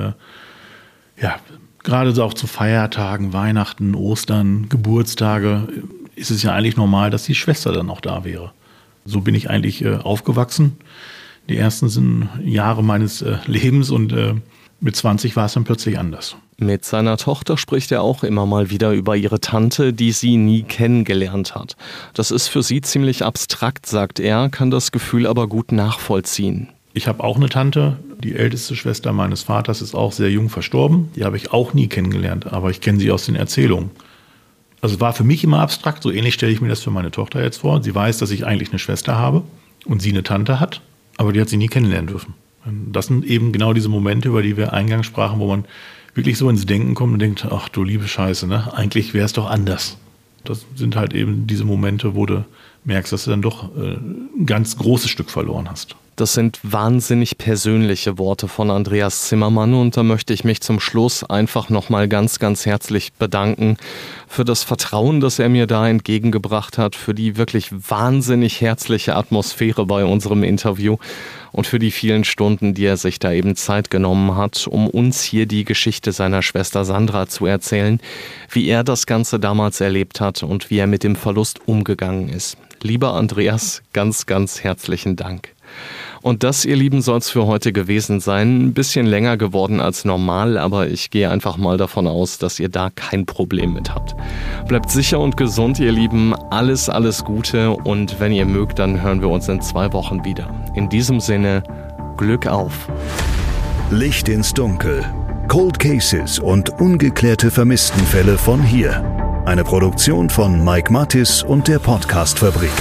gerade so auch zu Feiertagen, Weihnachten, Ostern, Geburtstage, ist es ja eigentlich normal, dass die Schwester dann auch da wäre. So bin ich eigentlich aufgewachsen. Die ersten Jahre meines Lebens und mit 20 war es dann plötzlich anders. Mit seiner Tochter spricht er auch immer mal wieder über ihre Tante, die sie nie kennengelernt hat. Das ist für sie ziemlich abstrakt, sagt er, kann das Gefühl aber gut nachvollziehen. Ich habe auch eine Tante, die älteste Schwester meines Vaters ist auch sehr jung verstorben. Die habe ich auch nie kennengelernt, aber ich kenne sie aus den Erzählungen. Also es war für mich immer abstrakt, so ähnlich stelle ich mir das für meine Tochter jetzt vor. Sie weiß, dass ich eigentlich eine Schwester habe und sie eine Tante hat, aber die hat sie nie kennenlernen dürfen. Das sind eben genau diese Momente, über die wir eingangs sprachen, wo man wirklich so ins Denken kommt und denkt, ach du liebe Scheiße, ne? Eigentlich wäre es doch anders. Das sind halt eben diese Momente, wo du merkst, dass du dann doch ein ganz großes Stück verloren hast. Das sind wahnsinnig persönliche Worte von Andreas Zimmermann und da möchte ich mich zum Schluss einfach nochmal ganz, ganz herzlich bedanken für das Vertrauen, das er mir da entgegengebracht hat, für die wirklich wahnsinnig herzliche Atmosphäre bei unserem Interview und für die vielen Stunden, die er sich da eben Zeit genommen hat, um uns hier die Geschichte seiner Schwester Sandra zu erzählen, wie er das Ganze damals erlebt hat und wie er mit dem Verlust umgegangen ist. Lieber Andreas, ganz, ganz herzlichen Dank. Und das, ihr Lieben, soll es für heute gewesen sein. Ein bisschen länger geworden als normal, aber ich gehe einfach mal davon aus, dass ihr da kein Problem mit habt. Bleibt sicher und gesund, ihr Lieben. Alles, alles Gute. Und wenn ihr mögt, dann hören wir uns in 2 Wochen wieder. In diesem Sinne, Glück auf. Licht ins Dunkel. Cold Cases und ungeklärte Vermisstenfälle von hier. Eine Produktion von Mike Mathis und der Podcast-Fabrik.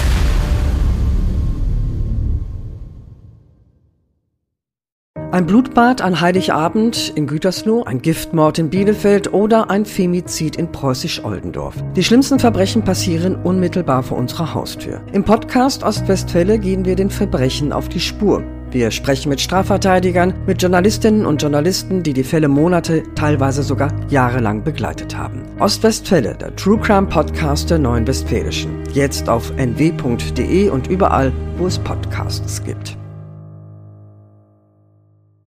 Ein Blutbad an Heiligabend in Gütersloh, ein Giftmord in Bielefeld oder ein Femizid in Preußisch-Oldendorf. Die schlimmsten Verbrechen passieren unmittelbar vor unserer Haustür. Im Podcast Ostwestfälle gehen wir den Verbrechen auf die Spur. Wir sprechen mit Strafverteidigern, mit Journalistinnen und Journalisten, die die Fälle Monate, teilweise sogar jahrelang begleitet haben. Ostwestfälle, der True Crime Podcast der Neuen Westfälischen. Jetzt auf nw.de und überall, wo es Podcasts gibt.